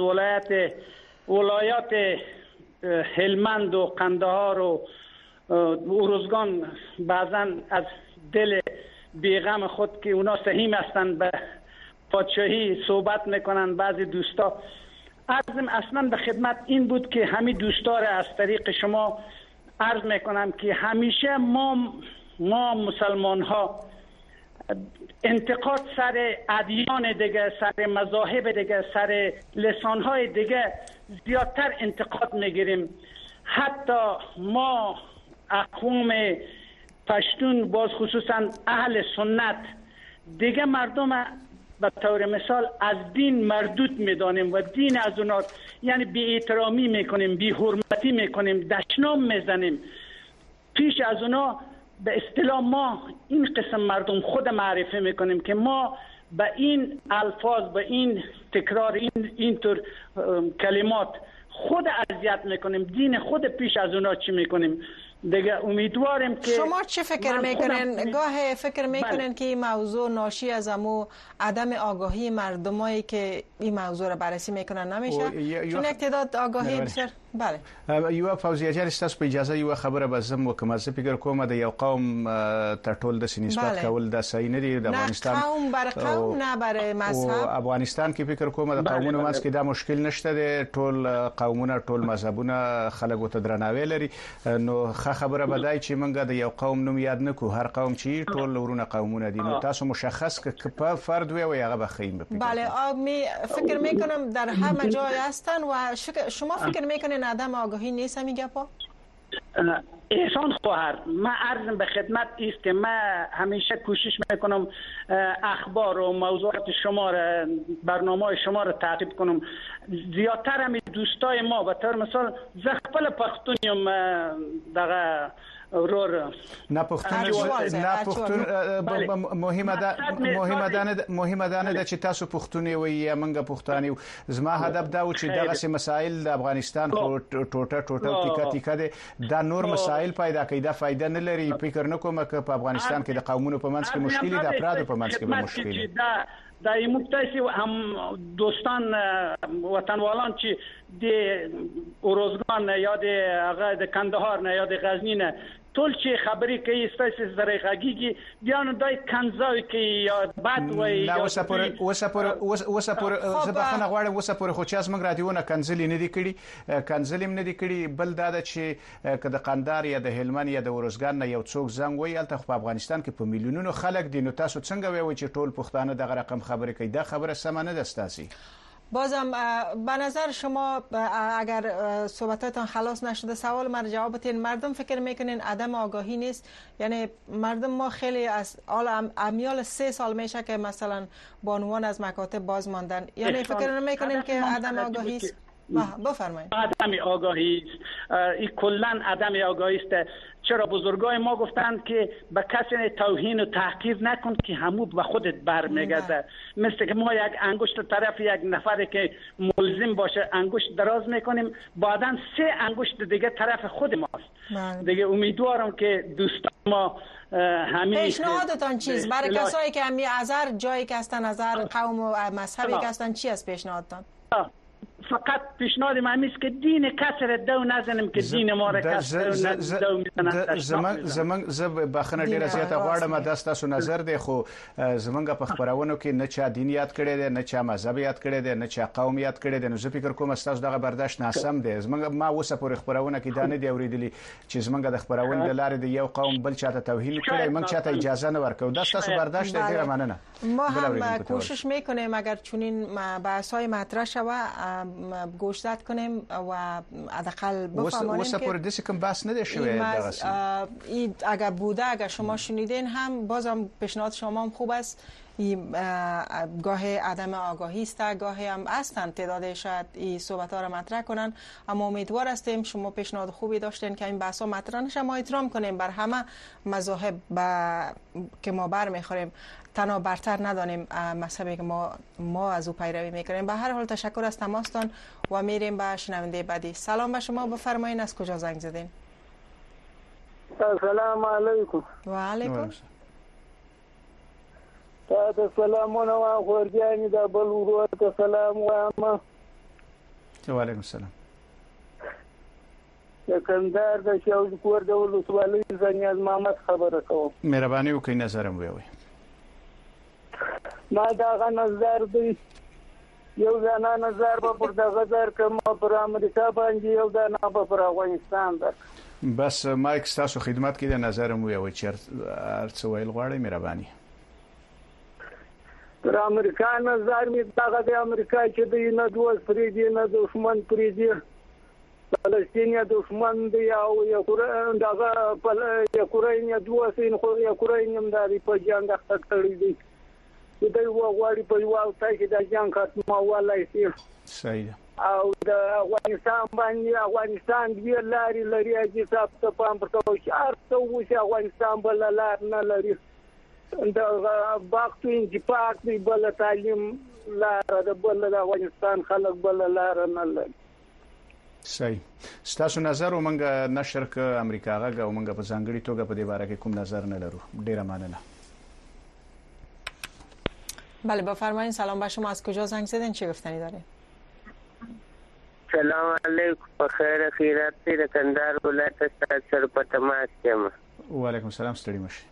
ولایات هلمند و قندهار و ارزگان بعضا از دل بیغم خود که اونا سهیم هستند به پادشاهی صحبت میکنن بعضی دوستا. عرضم اصلا به خدمت این بود که همین دوستا را از طریق شما عرض میکنم که همیشه ما مسلمان ها انتقاد سر ادیان دیگه، سر مذاهب دیگه، سر لسانهای دیگه زیادتر انتقاد میگیریم. حتی ما اقوام پشتون باز خصوصا اهل سنت دیگه مردم به طور مثال از دین مردود میدانیم و دین از اونا یعنی بی احترامی میکنیم، بی حرمتی میکنیم، دشنام میزنیم. پیش از اونا به اصطلاح ما این قسم مردم خود معرفی میکنیم که ما به این الفاظ، به این تکرار اینطور کلمات خود اذیت میکنیم. دین خود پیش از اونا چی میکنیم دیگه. امیدواریم که شما چه فکر میکنین؟ گاه فکر میکنین که این موضوع ناشی از امو عدم آگاهی مردمایی که این موضوع را بررسی میکنن نمیشه؟ چون یک تعداد آگاهی بسیار بله. یو فوزیه جان تاسو په اجازه یو خبره بزم وکم. زه فکر کوم د یو قوم تر ټول د نسبت کول د صحیح نه دی. د افغانستان نه قوم بر قوم نه بر مذهب. افغانستان کې فکر کوم د قومونو ماس کې دا مشکل نشته دی. ټول قومونه ټول مذهبونه خلکو ته درناوی لري. نو خبره بدای چې منګه د یو قوم نوم یاد نکو. هر قوم چې ټول ورونه قومونه دي. نو تاسو مشخص که په فرد وي او هغه بخیم بپیږي. بله فکر میکنم در همه جای هستن و شما فکر میکنین عدم آگاهی نیست همین گپا؟ احسان خواهر، من عرضم به خدمت است که من همیشه کوشش میکنم اخبار و موضوعات شما را، برنامه شما را تعقیب کنم. زیادتر هم دوستای ما به طور مثال زخپل پختونیم دغه رور نه پختون مهمه ده چې تاسو پختونی وي یا منګه پختانی. زما هدف دا و چې دغه مسائل د افغانستان ټوټه ټیکه ده. دا نور مسائل پیدا کوي، دا فائدہ نه لري. فکر نه کوم چې په افغانستان کې د قومونو په منځ کې مشکل دي، د افرادو په منځ کې مشکل دي. در این مقطعی هم دوستان وطنوالان چې د ارزگان یا د کندهار نه یا د غزنی نه ټول چې خبرې کوي ستاسو زره غږیږي بیا نو دای کنځاوي کوي یا بد وایي لا وسپور زبخنه غواړم وسپور خو چې اسمن رادیوونه کنځلې نه دي کړي کنځلې نه دي کړي بل دا چې کله قندار یا د هلمند یا د ورزګان نه یو څوک زنګ وایي الته په افغانستان کې په میلیونونو خلک دي نو تاسو څنګه وایي چې ټول پښتانه دغه رقم خبرې کوي دا خبره سم نه ده ستاسو بازم به نظر شما اگر صحبتاتان خلاص نشده سوال من جواب بدین مردم فکر میکنین عدم آگاهی نیست یعنی مردم ما خیلی از امیال 3 سال میشه که مثلا بانوان از مکاتب باز ماندن یعنی فکر نمیکنین که عدم آگاهی است بفرمایید عدم آگاهی است این کلا عدم آگاهی است چرا بزرگای ما گفتند که به کسی توهین و تحقیر نکن که همود به خودت برمیگرده مثل که ما یک انگشت طرف یک نفری که ملزم باشه انگشت دراز میکنیم بعداً 3 انگشت دیگه طرف خود ماست دیگه امیدوارم که دوستان ما همین پیشنهادتان چیست برای کسایی که همی ازر جایی که هستن ازر قوم و مذهبی که هستن چی است پیشنهادتان فقط پیشنهاد من است که دین کسی را دو نزنیم که دین ما را کسی دو میزنه زمنګ بخنه ډیره زیاته غواړم د تاسو نظر دی خو زمنګ په خبرونو کې نه چا دین یاد کړی دی نه چا مذهب یاد کړی دی نه چا قوم یاد کړی دی نو زه فکر کوم تاسو دغه برداشت ناسم دی زمنګ ما اوسه پر خبرونه کې دانه دی اوریدلی چې زمنګ د خبرونه د لارې دی یو قوم بل چاته توهین کړی موږ چاته اجازه نه ورکو دا تاسو برداشت دی ډیره مننه ما هم کوشش میکنیم اگر چنین بحث‌های مطرح شوه گوشزد کنیم و حداقل بفهمونیم که وسه پر دسی کم بحث نده شوی این اگر بوده اگر شما شنیدین هم بازم پیشنهاد شما هم خوب است گاه عدم آگاهی است گاهی هم هستن تعداد شاید این صحبت ها را مطرح کنن اما امیدوار هستیم شما پیشنهاد خوبی داشتین که این بحث ها مطرح نشه ما احترام کنیم بر همه مذاهب که ما بر میخوریم تنها برتر ندانیم مذهبی که ما از او پیروی میکنیم به هر حال تشکر از تماستان و میریم به شنونده بعدی سلام به شما بفرمایید از کجا زنگ زدین السلام علیکم و علیکم تاسو سلامونه او خورګانی د بل ورو ته سلام وایم و علیکم السلام کندهار د شاوز کور د ولسوالۍ زنیاز محمد خبره کوم مهرباني وکړئ نظرم ویوي ما دا نظر دی یو ځانا نظر په پر دغه ځر کوم پر امریکا باندې یو ځانا په افغانستان ده بس مایک تاسو خدمت کې د نظرم ویوي چې ارڅ ویل غواړئ مهرباني پر امریکا نظر می دغه د امریکا چې د نه دوه پرې دی نه دښمن پرې دی فلسطین دښمن دی او یوکرین دغه یوکرین دوه سین خو یوکرین د په جنگ اخته دی د یو غواړي په یو ځای کې د جنگ ختمولای شي صحیح او د افغانستان باندې افغانستان دی لاري لري چې تاسو ته پام پرتو شي ارته وشه افغانستان بل لار نه لري د باکتین چې پاک دی بل تعلیم لار د بل د افغانستان خلک بل لار نه لري صحیح ستاسو نظر ومنګه نشر ک امریکا غا ومنګه په ځانګړي توګه په دې باره کې کوم نظر نه لرو ډیره مننه بله بفرمایید سلام به شما از کجا زنگ زدین چه گفتنی دارین سلام علیکم بخیر خیرات دې کندهار ولایت ستاسو سره په تماس یم و علیکم السلام ستړي مشه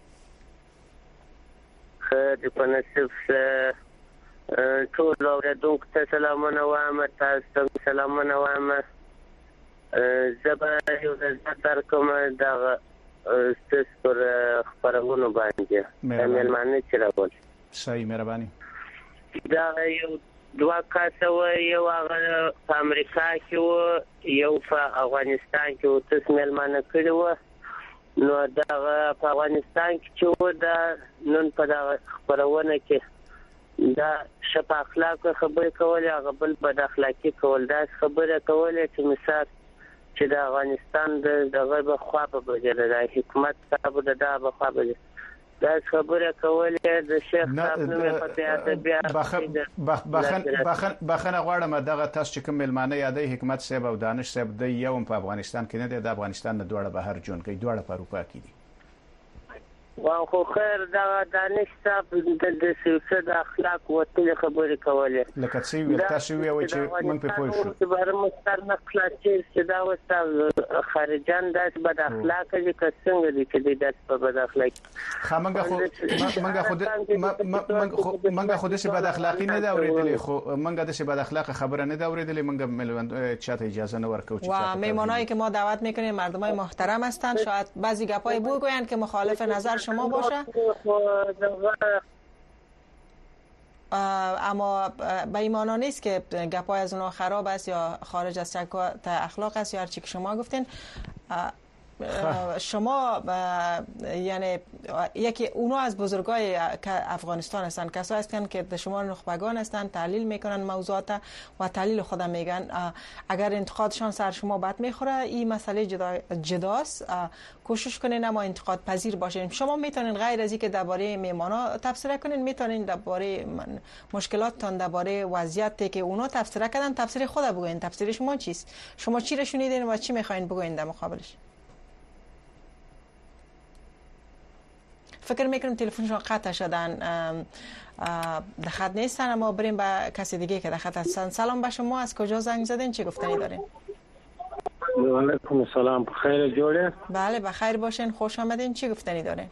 خیر په نصیب سره ټول اوریدونکو ته سلامونه وایم تاسو ته سلامونه وایم زبر یو زړه کوم دا ستاسو پر خبرونه باندې مېلمانه چې راغول صحیح مهرباني دا یو دوه کاسه یو هغه په امریکا کې و یو په افغانستان کې و تاسو مېلمانه کړی و نو دا په افغانستان کې چې و دا نن په دا خبرونه کې دا شپ اخلاق خبرې کول هغه بل بد اخلاقی کول دا خبره کول چې مثال چې د افغانستان دغه په خوا په بجره د حکومت صاحب د په خوا بجره دا خبره کولې د شیخ صاحب نوم په بخنه غواړم دغه تاسو چې کوم ملمانه یادې حکمت صاحب او دانش صاحب د یو په افغانستان کې نه دی د افغانستان نه دوړه بهر جون کوي دوړه په اروپا کې دي خو خیر دا دانش صاحب د سیاست اخلاق وتل خبرې کولې لکه څه ویل تاسو ویل چې موږ په پوه شو چې بارم ستر نه خلاصې چې دا وسه خارجان داس بد اخلاق دي که څنګه دي چې داس په بد اخلاق منګه خو د بد اخلاقی نه دا اوریدلې خو منګه د بد اخلاق خبره نه دا اوریدلې منګه ملوند چاته اجازه نه ورکو چې و مهمانایی که ما دعوت میکنیم مردمای محترم هستند شاید بعضی گپای بگویند که مخالف نظر شما باشه اما به ایمانا نیست که گپای از اونها خراب است یا خارج از شکایت اخلاق است یا هر چی که شما گفتین. شما یعنی یکی اونا از بزرگای افغانستان هستن، کسایی هستن که شما نخبگان هستن، تحلیل میکنن موضوعات و تحلیل خودم میگن. اگر انتقادشان سر شما بد میخوره این مسئله جداست، کوشش کنین اما انتقاد پذیر باشین. شما میتونین غیر از اینکه درباره میمانا تبصره کنین، میتونین درباره مشکلاتتان، درباره وضعیتی که اونا تبصره کردن تبصره خود بگوین. تبصره شما چیست؟ شما چی رو شنیدین و چی میخواین بگوین در مقابلش؟ فکر میکنم تلفنشون قطع شدن، در خط نیستن، اما بریم به کسی دیگه که در خط هستن. سلام به شما، از کجا زنگ زدین؟ چی گفتنی دارین؟ و علیکم السلام، بخیر جوړه؟ بله بخیر باشین، خوش آمدین. چی گفتنی دارین؟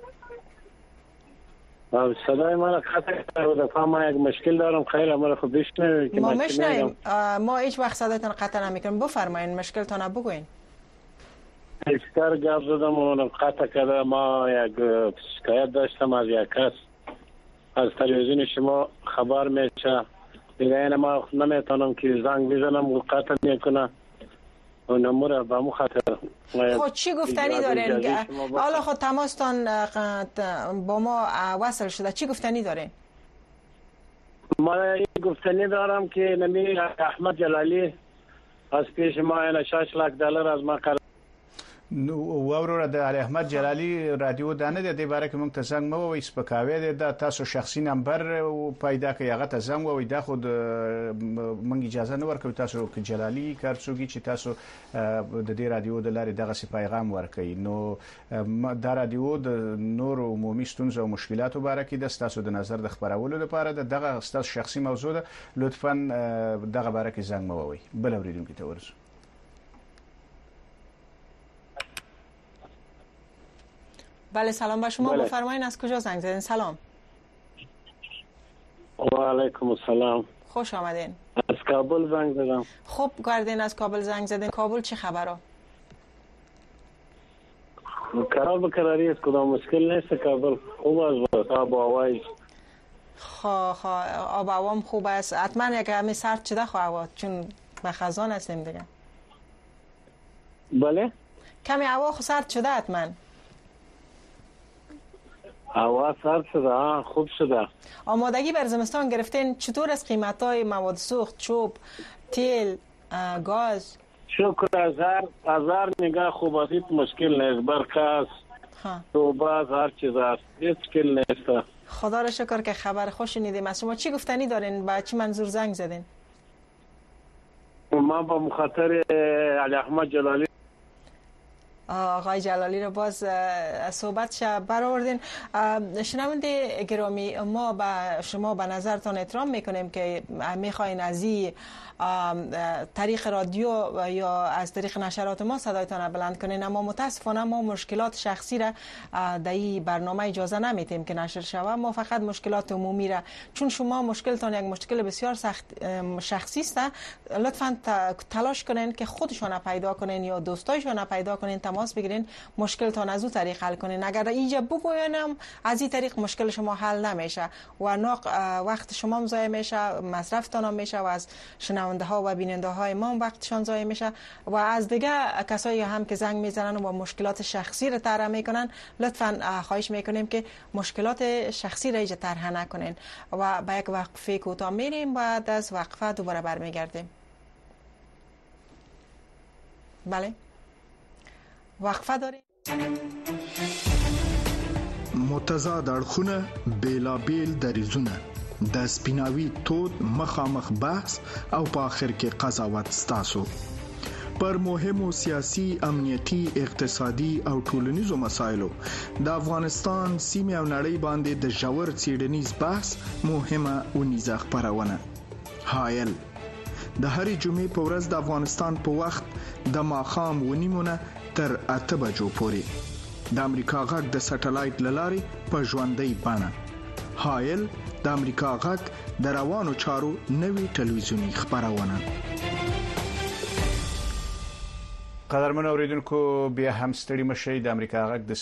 صدای من قطع دفعه ما یک مشکل دارم، خیلی ما خود بشنوید. ما میشنویم، ما هیچ وقت صدایتان قطع نمیکنیم. بفرمایین مشکلتان بگوین. بیشتر گپ زدم و قطع کرده. ما یک شکایت داشتم از یک کس، از تلویزیون شما خبر میشه دیگه، این ما نمیتونم که زنگ بزنم و قطع میکنه و نموره به مو خاطر. خود چی گفتنی دارین؟ حالا خود تماستان با ما وصل شده، چی گفتنی دارین؟ ما این گفتنی دارم که نمی احمد جلالی از پیش ما این 6 لک دلار از ما قرض. نو وروره د علي احمد جلالي رادیو دانه د باره کې مونږ ته زنګ مو وې سپکاوي د تاسو شخصي نمبر پیدا کړی، هغه ته زنګ وې دا خود مونږ اجازه نه ورکوي تاسو کې جلالي کارڅوږي چې تاسو د دې رادیو د لارې دغه سی پیغام ورکړي. نو دا رادیو د نور عمومي ستونزو او مشکلاتو باره کې د تاسو د نظر د خبرولو لپاره دغه تاسو شخصي موضوع ده، لطفا دغه باره کې زنګ مو وې. بل اوریدونکو ته ورسو. بله سلام به شما. بفرمایید از کجا زنگ زدین؟ سلام. و علیکم السلام. خوش آمدین. از کابل زنگ زدم. خوب کردین از کابل زنگ زدین. کابل چه خبره؟ قرار به قراری است، کدام مشکل نیست. کابل خوب است، آب و هوایش. آب و هوام خوب است. حتما یک کمی سرد شده هوا، چون به خزان هستیم دیگه. بله؟ کمی هوا سرد شده حتما. هوا سرد شده، خوب شده. آمادگی بر زمستان گرفتین؟ چطور از قیمت‌های مواد سوخت، چوب، تیل، گاز؟ شکر هزار نگاه خوب است، مشکل نیست. برق است، توبه هر چیز است، هیچ مشکل نیست. خدا را شکر که خبر خوش شنیدیم از شما. چی گفتنی دارین؟ با چی منظور زنگ زدین؟ ما با مخاطر علی احمد جلالی، آقای جلالی رو باز صحبتش برآوردین. شنونده گرامی، ما به شما به نظرتان احترام میکنیم که میخواین از این طریق رادیو یا از طریق نشرات ما صدایتان بلند کنین، اما متاسفانه ما مشکلات شخصی را در این برنامه اجازه نمیدیم که نشر شود. ما فقط مشکلات عمومی را، چون شما مشکلتان یک مشکل بسیار شخصی است، لطفاً تلاش کنین که خودشان پیدا کنین یا دوستایشان پیدا کنین، تماس بگیرین، مشکلتان از اون طریق حل کنین. اگر اینجا بگوینم از این طریق مشکل شما حل نمیشه و وقت شما هم ضایع میشه، مصرفتان هم میشه و از شنونده ها و بیننده های ما وقتشان ضایع میشه و از دیگه کسایی هم که زنگ میزنن و مشکلات شخصی رو طرح میکنن، لطفاً خواهش میکنیم که مشکلات شخصی را اینجا طرح نکنین و با یک وقفه کوتاه میریم، بعد از وقفه دوباره برمیگردیم. بله وقفه داریم. متضاد اړخونه، بیلابیل دریزونه، د سپیناوي تود مخامخ بحث او په آخر کې قضاوت ستاسو. پر مهمو سیاسي، امنیتي، اقتصادي او ټولنیزو مسایلو د افغانستان سیمه او نړۍ باندې د ژور څېړنیز بحث مهمه ونیزه خبرونه. حائل د هرې جمعې په ورځ د افغانستان په وخت د ماښام 9:30 تر 8 بجو پورې د امریکا غږ د سټلایټ لارې په ژوندۍ بڼه. حائل د امریکا غږ د روانو چارو نوې ټلویزیونی خبرونه. قدرمن اوریدونکو بیا هم ستړي مشي. د امریکا غږ د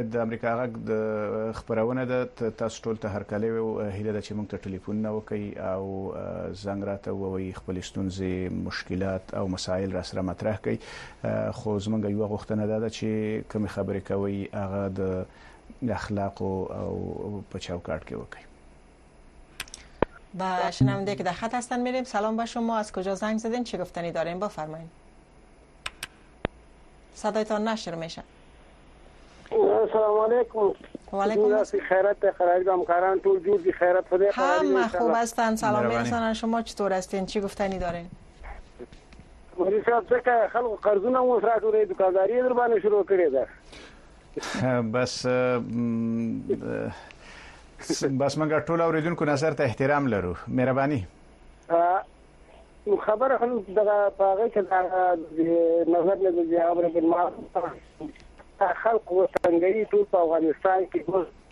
خبرونه د تاسو ټول ته هرکلی او هیله ده چې موږ ته ټلیفون نه وکړي او زنګ راته ووایي خپل ستونزې، مشکلات او مسایل را سره مطرح کړي. خو زموږ یو غوښتنه ده چې کوم خبرې کوي هغه د اخلاق او په چوکاټ کې وکړي. با شنونده که در خط هستن میریم. سلام به شما، از کجا زنگ زدین؟ چه گفتنی دارین؟ بفرمایید. صدایتان نشر میشه. السلام علیکم. و علیکم السلام. خیرات خیرات همکاران طول جور دی خیرات خدا هم خوب هستن. سلام میرسونن. شما چطور هستین؟ چی گفتنی دارین؟ مولوی صاحب څنګه خلکو قرضونه مو سره ټولې دکانداري در باندې شروع کړې ده. بس موږ ټول اوریدونکو نظر ته احترام لرو. مهرباني. خبره خلک دغه پاغه چې نظر نه دی امر بالمعروف خلق وطنګي ټول په افغانستان کې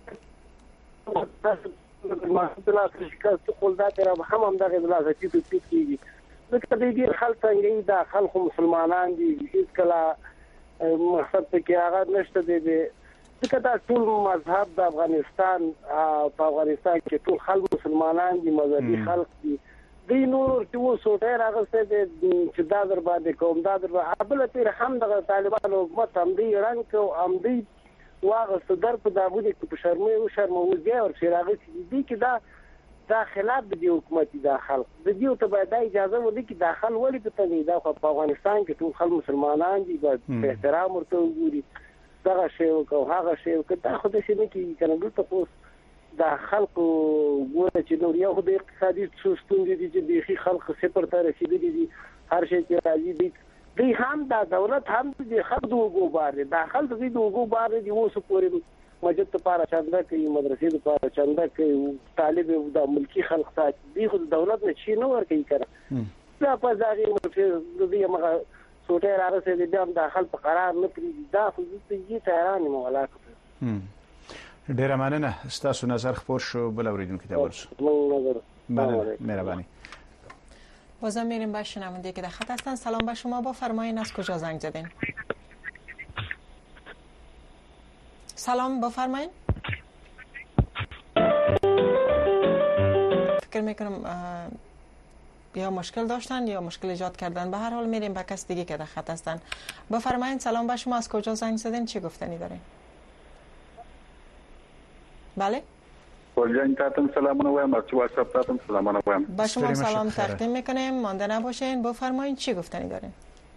ماستلا شکایت خپلات را هم دغه بلازه چې کیږي. ځکه دې خلک څنګه دا خلک مسلمانان دي، هیڅ کله مقصد کې هغه نشته دي. ځکه دا ټول مذهب د افغانستان په افغانستان کې ټول خلک مسلمانان دي، مذهبي خلک دي. دی نور چې وسو ډیر هغه څه چې دا در باندې کوم دا در ابل تیر هم د طالبانو حکومت هم دی رنګ او هم دی واغه صدر په دابودي په شرموزي او شراغي دي چې دا خلاف د حکومت داخل د دیو ته باید اجازه ولې کې داخل ولې په تنه دا په افغانستان کې ټول خلک مسلمانان دي، باید احترام ورته وګوري. دا شی او هغه شی او دا خو د شي نه کې کنه دلته پوس دا خلکو ګوره چې نو یو د اقتصادي ستونزې دي چې د خلکو صفر ته رسیدلي دي، هر شي کې راځي دي هم دا دولت هم د خلکو وګوبار دي، دا خلکو د وګوبار دي اوس پورې مسجد لپاره چنده کوي، مدرسې لپاره چنده کوي، طالب د ملکی خلک ساتي دي، خو دولت نه شي نو ورکوي کړه. دا په ځای چې د دې مغه سوټه راځي د دې داخل په قرار نه کړی دا خو دې تهران مولاک. ډیره مننه. ستاسو نظر خبر شو. بل اوریدونکو ته ورسو. مهربانی. بازم میریم به شنونده که در خط هستن. سلام به شما، بفرمایید از کجا زنگ زدین؟ سلام بفرمایید. فکر میکنم یا مشکل داشتن یا مشکل ایجاد کردن. به هر حال میریم به کس دیگه که در خط هستن. بفرمایید. سلام به شما، از کجا زنگ زدین؟ چه گفتنی دارین؟ بله. ولجان تاتم سلامونه وایم، از واتساپ تاتم سلامونه وایم. با شما سلام تقدیم میکنیم. مانده نباشین. بفرمایید چی گفتنی دارین؟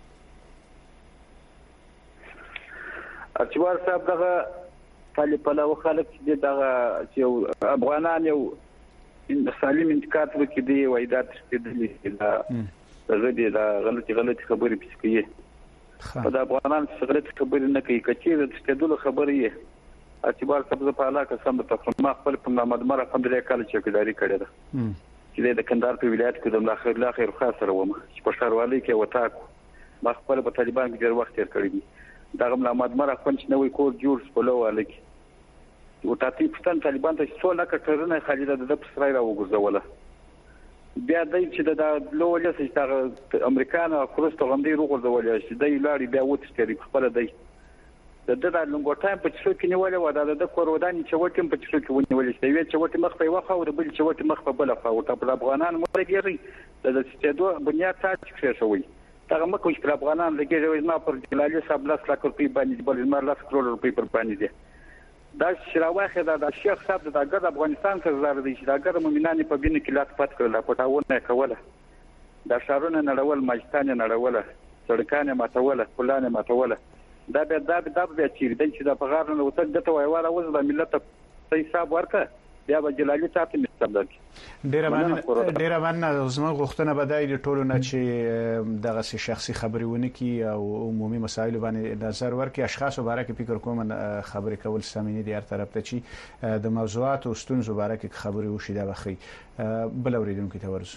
اچوار صاحب دغه طالب پلو خلک چې دغه چې افغانان یو سالم انتقاد وکړي وایدات دي دا غدي دا غلطي خبرې پېښې په د افغانان څخه غلطي خبرې نه کوي، کچې د ستدلو خبرې اعتبار سبزه په علاقه سم د تفاهم خپل په محمد مر الحمدلله کال چوکیداری کړې ده چې د کندهار په ولایت کې د لا خیر خاص رومه چې په ښاروالۍ کې وتاکو ما خپل په طالبان کې ډېر وخت تیر کړی دی. دا محمد مر خپل چې نوې کور جوړ سپلواله کې او تاسو پښتون طالبان ته څو لکه ټرنه خالد د پسرای را وګرځوله. بیا دای چې د لوړ چې د امریکانو خرستو غندې وګرځول چې د لاري بیا وڅکري خپل دی د لنګوټایم په څو کې نیولې و د کوروداني چې وټم په څو کې ونیولې چې وی چې وټ مخ په واخه او د بل چې وټ مخ په بل خو ته په افغانان مرګري د ستېدو بنیاد تاسو کې شوی دا مکه چې په افغانان لګي نه پر جلالي صاحب لاس لا کوي باندې بل مر لاس کرول روپی پر باندې دي. دا شراوخه د شیخ صاحب د ګرد افغانستان څخه زار دي چې دا ګرد مومنان په بینه کې لاس پات کړل کوټاونه کوله دا شارونه نړول ماجستان نړول سړکان ماتوله پلان ماتوله دا به چې د په غار نه وته د توایواله وز د ملت په حساب ورکه بیا به جلالي صاحب مکتب کې ډیره مننه. زما غوښتنه به د ټولو نه چې دغه شخصي خبرې ونه کی او عمومي مسایل باندې نظر ورکړي. اشخاص مبارک فکر کوم خبرې کول سمینه دي هر طرف ته چې د موضوعات او ستونزو مبارک خبرې وشي دا بخي بل اوریدونکو ته ورسو.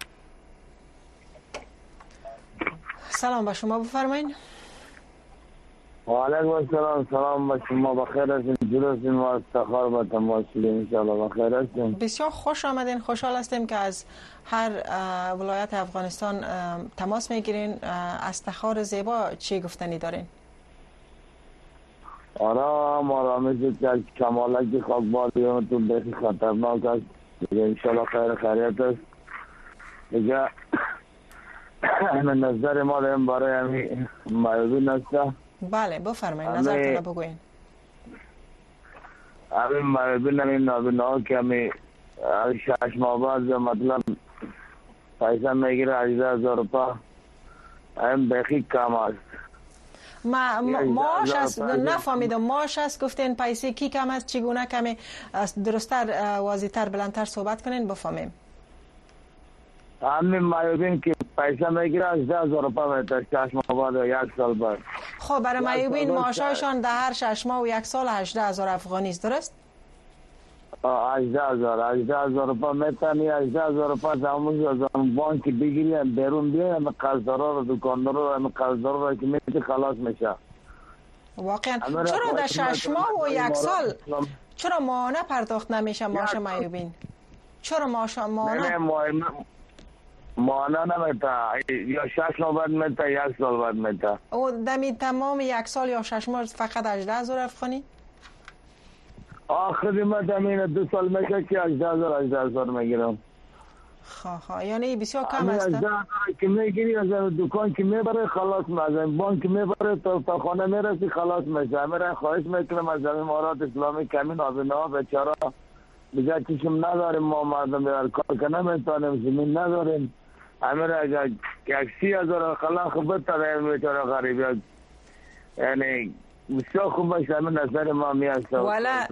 سلام به شما، بفرمایید. و علیکم السلام. سلام به شما، بخیر هستین؟ جلوسین و افتخار به تماشای ان شاء الله بخیر هستین. بسیار خوش آمدین. خوشحال هستیم که از هر ولایت افغانستان تماس میگیرین. از تخار زیبا چی گفتنی دارین؟ آرام آرامش که کمالک خاکبادیان تو بخی خطرناک است دیگه. ان شاء الله خیر خیریت است دیگه. نظر ما داریم برای همین معیوبین است. بله بفرمایید، نظرتون رو بگوین. همین معیوبین همین نابینا که همین 6 ماه بعد مطلب پیسه میگیره 18,000 روپیه، همین بخی کم است. معاش است، نفهمیدم. معاش است گفتین پیسه کی کم است؟ چگونه کمی درست‌تر، واضح‌تر، بلندتر صحبت کنین بفهمیم. همین معیوبین که پیسه میگیره 18,000 روپیه میده 6 ماه بعد و 1 سال بعد. خب برای معیوبین معاششان در هر 6 ماه و 1 سال 18,000 افغانی است، درست؟ 18,000 روپیه میتونی 18,000 روپیه زمان بانک بگیری بیرون بیای همه قرضدارا رو دکاندارا همه قرضدارا رو که میتی خلاص میشه. واقعا چرا در 6 ماه و 1 سال چرا ماهانه پرداخت نمیشه معاش معیوبین؟ چرا ماهانه نمیتا یا 6 ماه بعد میتا 1 سال بعد میتا؟ او دمی تمام 1 سال یا 6 ماه فقط 18,000 افغانی؟ آخری من دمین 2 سال میشه که 18,000 میگیرم. یعنی بسیار کم است. 18,000 که میگیری از دکان که میبره خلاص میشه، بانک میبره تا خانه میرسی خلاص میشه. همه خواهش میکنم از امارات اسلامی کمی نابینا بیچاره دیگه چشم نداریم، ما مردم بیار کار که نمیتونیم، زمین نداریم. همه اگر 30,000 خلاص خوب تدایم بیچاره غریب، یعنی بسیار خوب است. همین نظر ما میاد. والا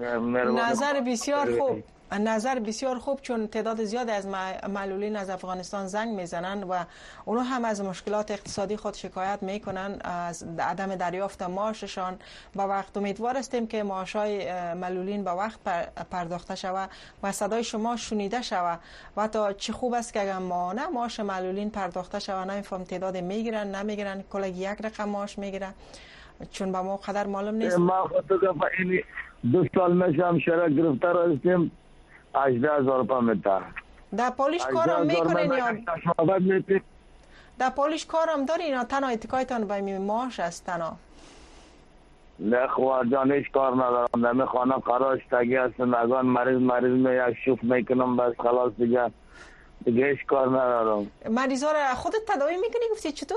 نظر بسیار خوب چون تعداد زیاد از معلولین از افغانستان زنگ میزنن و اونها هم از مشکلات اقتصادی خود شکایت میکنن، از عدم دریافت معاششان به وقت. امیدوار هستیم که معاشای معلولین به وقت پرداخته شود و صدای شما شنیده شود و تا چه خوب است که اگر ماهانه معاش معلولین پرداخته شود. نمیفهم تعداد میگیرن نمیگیرن، کلا یک رقم معاش میگیرن چون با ما قدر معلوم نیست. ما خود که 2 سال میشم شرک گرفتار هستیم 18,000 روپیه میده. در پولیس کارم میکنین یا در پولیس کارم دارین یا تنها اتکایتان به معاش است تنها؟ نه خواهر جان هیچ کار ندارم. نمی خانه قراش تگی هستم، اگان مریض می یک شوف میکنم بس خلاص دیگه هیچ کار ندارم. مریضا را خودت تداوی میکنی گفتی چطور؟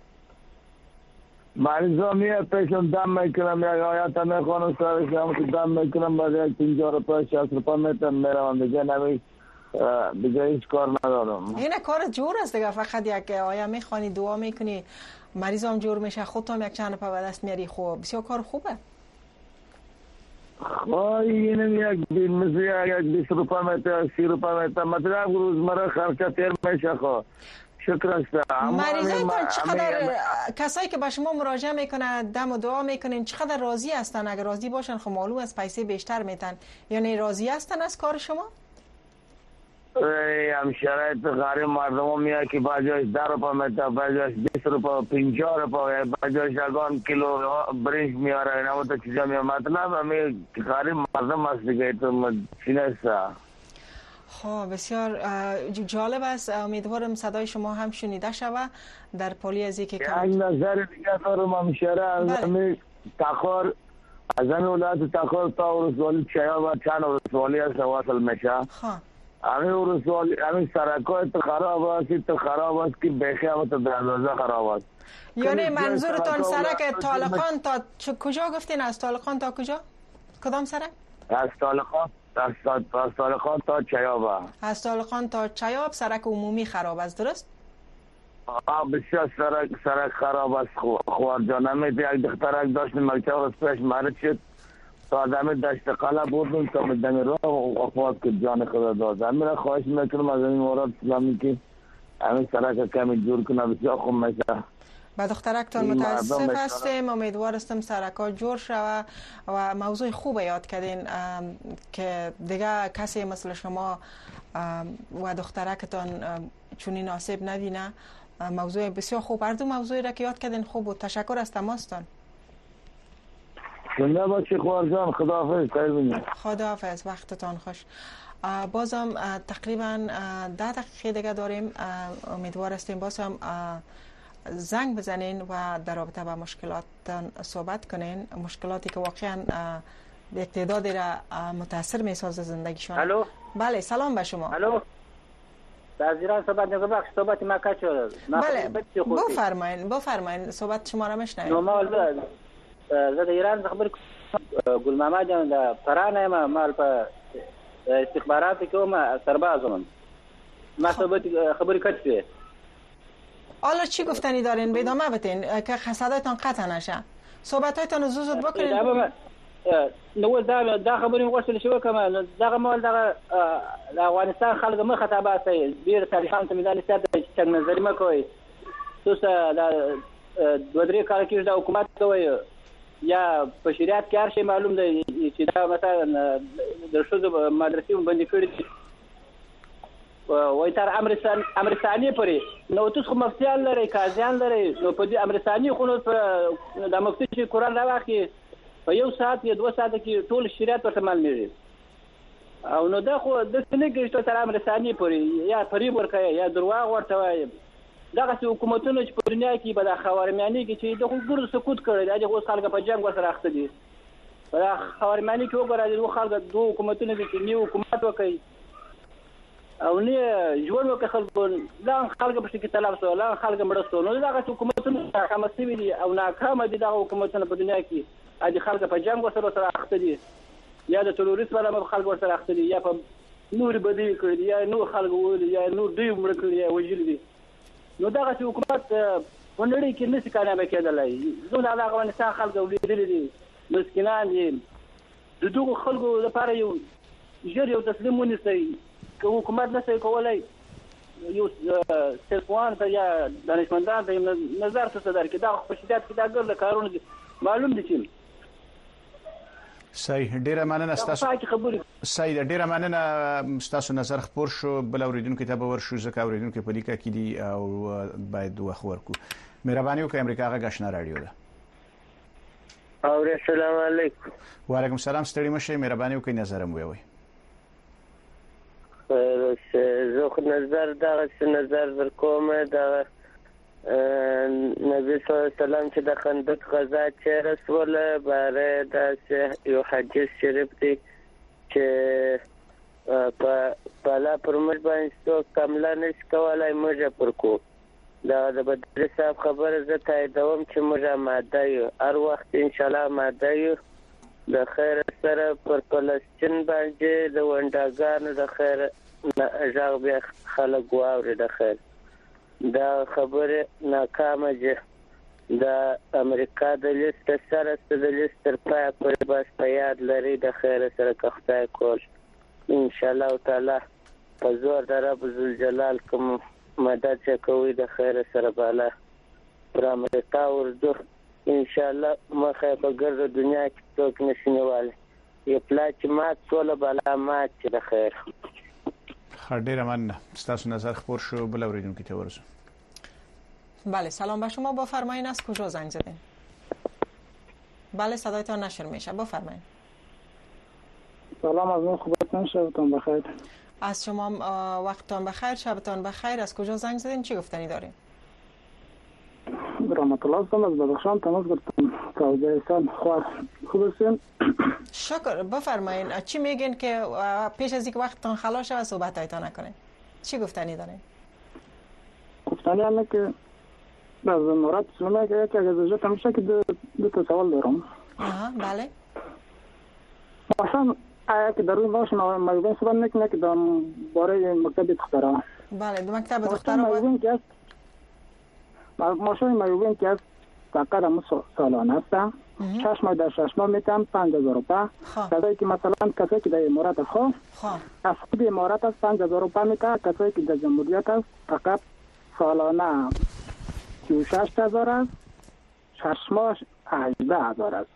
مریضا میاد پیشم دم میکنم، یک آیت میخوانم سرشم که دم میکنم بعد یک 50 روپیه 60 روپیه میتونم میروم دیگه. نمی دیگه هیچ کار ندارم. این کار جور است دیگه، فقط یک آیه میخوانی دعا میکنی مریض هم جور میشه، خودت هم یک چند روپیه به دست میاری. خوب بسیار کار خوبه. اینم یک مثل یک 20 روپیه میتونم 30 روپیه میتونم مطلب روزمره خرچه تیر میشه. خواه شکر است. مریضایتان چقدر کسایی که به شما مراجعه میکنن دم و دعا میکنین چقدر راضی هستن؟ اگر راضی باشن خب معلوم است پیسه بیشتر میتن. یعنی راضی هستن از کار شما؟ هم شرایط غریب مردم میاد که باجاش 10 روپیه میتن، باجاش 20 روپیه 50 روپیه، باجاش یگان کیلو برنج میاره. اینا تو چیزا میاد. مطلب همین غریب مردم است دیگه. تو چینسته. خب بسیار جالب است. امیدوارم صدای شما هم شنیده شود در پلیسی که یک نظر دیگه دارم. همشهره از همین تخار، از همین ولایت تخار تا ولسوالی چیا و چند ولسوالی هست واصل میشه. همین ولسوالی همین سرکای تو خراب است، تو خراب است که بخی هم تو دروازه خراب است. یعنی منظورتان سرک طالقان تا کجا گفتین؟ از طالقان تا کجا؟ کدام سرک؟ از طالقان تا چیاب. از طالقان تا چیاب سرک عمومی خراب است، درست؟ بسیار سرک خراب است. خوار جان همین یک دخترک داشت مکتب پیش مرد شد تا دم دشت قلعه بودیم تا دم راه وفات که جان خدا داد. همین خواهش میکنم از این مورد اسلامی که همین سرک کمی جور کنه، بسیار خوب میشه. به دخترکتان متاسف هستیم، امیدوار هستم سرکا جور شوه و موضوع خوب یاد کردین که دیگه کسی مثل شما و دخترکتان چونین آسیب نبینه. موضوع بسیار خوب، هر دو موضوعی را که یاد کردین خوب بود. تشکر از تماستان. زنده باشی خواهر جان، خداحافظ. خداحافظ، وقتتان خوش. بازم تقریبا 10 دقیقه دیگه داریم. امیدوار هستیم بازم زنگ بزنین و در رابطه با مشکلاتتان صحبت کنین، مشکلاتی که واقعا یک تعدادی را متاثر میسازه زندگیشون. الو. بله، سلام به شما. الو. از ایران صحبت نگه بخش صحبت ما کچ شد. بله، بفرمایین صحبت شما را میشنویم. نورمال زه د ایران خبر ګل محمد جان د فرانه ما مال په استخبارات کې ما سربازم ما خبری کړې. حالا چی گفتنی دارین؟ به ادامه بتین که صدایتان قطع نشه. صحبتایتان زود بکنین. نو دا خبرې غوښتل شو کومه دغه مال دغه افغانستان خلک مخ خطابه کوي ډیر تاریخان ته میدان ستاسو چې نظر ما کوي تاسو دا دوه درې کال کې د حکومت کوي یا په شریعت کې هر شی معلوم دی چې دا مثلا د شوزو مدرسې باندې کړی وای تر امر ثاني پرې نو تاسو مفتیان لري قاضیان لري نو په دې امر ثاني خو د مفتي چې قران راوخی په یو ساعت یا 2 ساعت کې ټول شریعت ورته معلومیږي او نو دا خو د څه نه کېږي تر امر ثاني پرې یا فریب ورکوي یا درواغ ورته وایي. دغه حکومتونه چې په دنیا کې به د خاورمیاني کې چې د ګورو سکوت کړی دا اوس خلک په جنگ ورسره اخته دي. په خاورمیاني کې وګورئ دوه خلک دوه حکومتونه دي چې نیو حکومت وکړي او نه ژوند وکړي خلکو لا خلک په شکل تلاب سو لا خلک مړ سو. نو دغه حکومتونه ناکام شوي دي او ناکام دي دغه حکومتونه په دنیا کې ادي خلک په جنگ ورسره اخته دي یا د تروریست باندې خلک ورسره اخته دي یا په نور بدی کړی یا نور خلک ول یا نور دوی مړ کړی یا وجل دي. نو دغه حکومت په نړۍ کې نشي کامیاب کېدلای. زه د افغانستان خلک ولیدل دي مسکینان دي د دغه خلکو لپاره یو ژر یو تسلیم ونیسي که حکومت نشي کولای یو سلفوان ته یا دانشمندان ته نظر څه درکې دا په شدت کې دا ګرځي کارونه معلوم دي چې صحیح. ډیره مننه تاسو صحیح ډیره مننه تاسو نظر خبر شو. بل اوریدونکو ته به ورشو ځکه اوریدونکو په لیکه کې دي او باید وخت ورکو. مهرباني وکړئ امریکا غا غشنه رادیو ده. او السلام علیکم. وعلیکم السلام. ستړي مشه مهرباني وکړئ نظر مو وي. زه خو نظر ورکوم دا نبی صلی الله علیه وسلم چې د خندق غزا چې رسول باره د یو حدیث شریف دی چې په لا پر موږ باندې څوک کاملا نشي کولای موږ پر کو دا د بدر صاحب خبره زه تاییدوم چې موږ آماده یو هر وخت ان شاء الله آماده یو د خیر سره پر فلسطین باندې د ونډاګانو د خیر ژغ بیا خلک واوري د خیر دا خبره ناکامه ده. د امریکا د لیست سره د لیست تر پای پورې بس په یاد لري د خیر سره کښتای کول ان شاء الله تعالی په زور د رب ذوالجلال کوم مدد چې کوي د خیر سره بالا پر امریکا ورځو ان شاء الله مخه په ګرځ دنیا کې څوک نشي نیول یو پلاچ مات ټول بالا مات د خیر. ډیره مننه. تاسو نظر خبر شو. بل اوریدونکو ته ورسو. بله سلام به شما. بفرمایید از کجا زنگ زدین؟ بله صدایتان نشر میشه. بفرمایید. سلام از من خوبتون شبتون بخیر. از شما وقتتان بخیر شبتان بخیر. از کجا زنگ زدین؟ چی گفتنی دارین؟ رحمت الله هستم از بدخشان تماس گرفتم. تازه‌ستان خوب هستین؟ شکر. بفرمایید چی میگین که پیش از اینکه وقتتان خلاص شه صحبتایتان نکنین؟ چی گفتنی دارین؟ گفتنی همه که از مراد سلامه که یک اجازه تمیشه که دو تا سوال دارم. بله. مثلا آیا که در روی باش موضوع صحبت نکنه که در باره مکتب دخترها. بله دو مکتب دخترها ماشین موضوع که است فقط هم سالانه است. 6 ماه در 6 ماه میتونم 5000 روپیه. کسایی که مثلا کسایی که در امارات است از خود امارات است 5000 روپیه میتونه. کسایی که در جمهوریت است فقط سالانه 36000 است. 6 ماه 18000 است.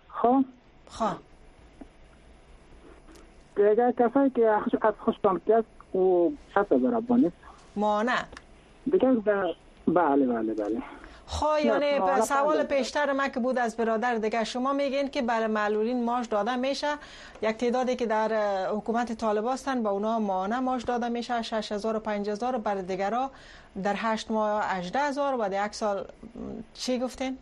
دیگه کسایی که از خوشبختی است او 6000 افغانی مانه دیگه. بله. یعنی سوال پیشتر ما که بود از برادر دیگه، شما میگین که برای معلولین معاش داده میشه، یک تعدادی که در حکومت طالبان هستن با اونا مانه معاش داده میشه 6000 و 5000، برای دیگرها در 8 ماه 18000 و در یک سال چی گفتین؟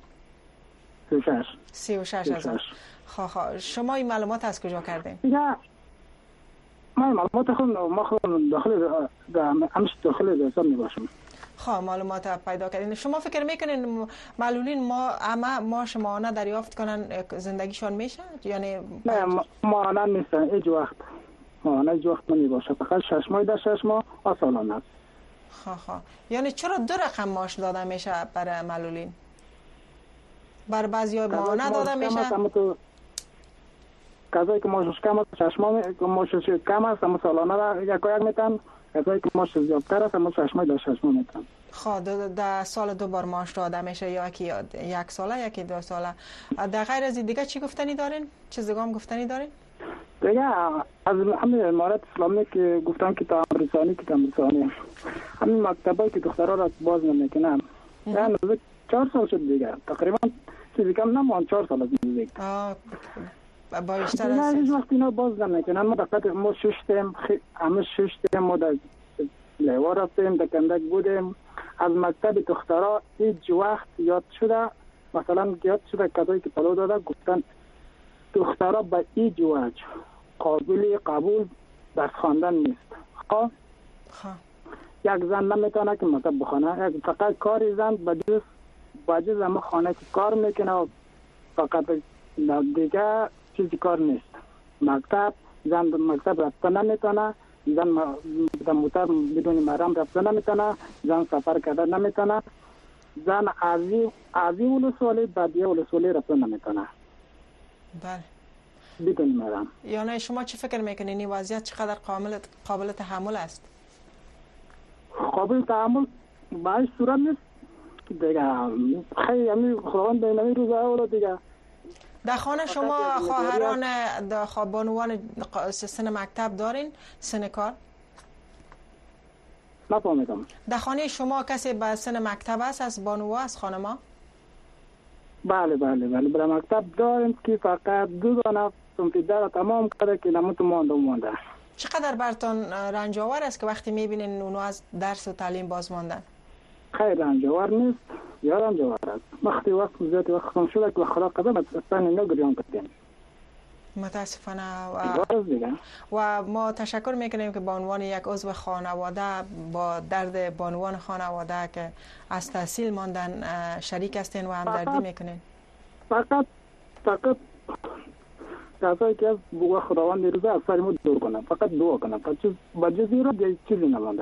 36000. شما این معلومات از کجا کردین؟ ما معلومات خود داخل حساب میباشم. معلومات پیدا کردین. شما فکر میکنین معلولین معاش ماهانه دریافت کنن زندگیشان میشه؟ یعنی نه ماهانه نیستن، هیچ وقت نمیباشه، فقط 6 ماه در 6 ماه سالانه است. یعنی چرا 2 رقم معاش داده میشه برای معلولین؟ بر بعضی ماهانه داده میشه؟ کسایی که معاشش کم است 6 ماه معاشش کم است هم سالانه را یک میتن. کسایی که معاش زیادتر است هم 6 ماه در 6 ماه میتن. در سال 2 بار معاش داده میشه، یا یکی 1 ساله یکی 2 ساله. در غیر از دیگه چی گفتنی دارین؟ چه زگام گفتنی دارین؟ دیگه از همین امارات اسلامی که گفتن که تا رسانی همین مکتبایی که دخترها را باز نمیکنن. یعنی 4 سال شد دیگه، تقریبا چیزی کم نمون 4 سال از دیگه. با بیشتر از هیچ وقت اینا باز نمیکنن. ما دقیق ما همه ششتیم، ما در لیوا رفتیم، در کندک بودیم. از مکتب دخترها هیچ وقت یاد شده، مثلا یاد شده کسایی که پلو داده گفتن دخترها به هیچ وجه قابل قبول درس خواندن نیست. یک زن نمیتونه که مکتب بخونه، فقط کاری زن با جز همه خانه که کار میکنه و فقط دیگه چیزی کار نیست. زن مکتب رفته نمیتونه، زن در موتر بدون محرم رفته نمیتونه، زن سفر کرده نمیتونه، زن عزی ولسوالی بدیه ولسوالی رفته نمیتونه. بله. بدون محرم. یعنی شما چه فکر میکنین این وضعیت چقدر قابل تحمل است؟ قابل تحمل باید صورت نیست دیگه. خیلی همین خداوند به نمی روزه اولا دیگه. در خانه شما خواهران بانوان سن مکتب دارین؟ سن کار؟ نفهمیدم. در خانه شما کسی به سن مکتب است از بانوها از خانما؟ بله برای مکتب داریم که فقط 2 دانه سنفیده تمام کرده که نموت مونده. چقدر برتون رنج آور است که وقتی میبینین اونو از درس و تعلیم باز ماندن؟ خیلی رنج آور نیست، یا رنج آور است. وقتی زیادی وقت خم شده که خدا قدم اصلا نگریان کردیم. متاسفانه و ما تشکر میکنیم که به عنوان یک عضو خانواده با درد بانوان خانواده که از تحصیل ماندن شریک هستین و همدردی میکنین. فقط کسایی که از بگو خداوند روزه از سرمو دور کنم، فقط دعا کنم تا با جزی رو چیزی نمانده.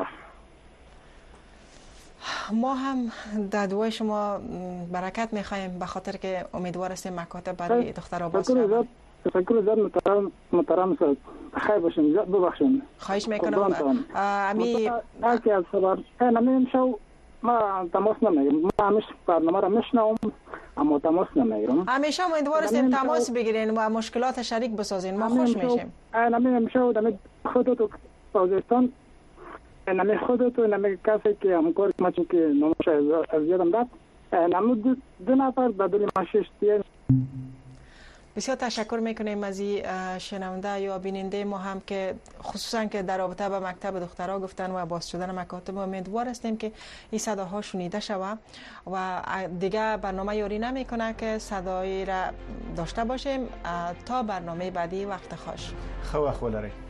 ما هم در دعای شما برکت میخوایم به خاطر که امیدوار هستیم مکاتب برای دخترها باز شود. تشکر زیاد محترم صاحب، خیر باشین، زیاد ببخشین. خواهش میکنم. امی هرکی از خبر نمیشو ما تماس نمیگیرم. ما همیشه برنامه را میشنوم اما تماس نمیگیرم. همیشه امیدوار هستیم تماس بگیرین و مشکلات شریک بسازین، ما خوش میشیم. نمیشه دم خودتو پاکستان نمی خودتو نمی کسی که همکار ما چون که نماش از یادم داد نمود 2 نفر بدون ماشش دیگه. بسیار تشکر میکنیم از شنونده یا بیننده ما هم که خصوصا که در رابطه با مکتب دخترها گفتن و باز شدن مکاتب امیدوار هستیم که این صداها شنیده شود و دیگه برنامه یاری نمیکنه که صدایی را داشته باشیم تا برنامه بعدی. وقت خوش. خو اخوالری.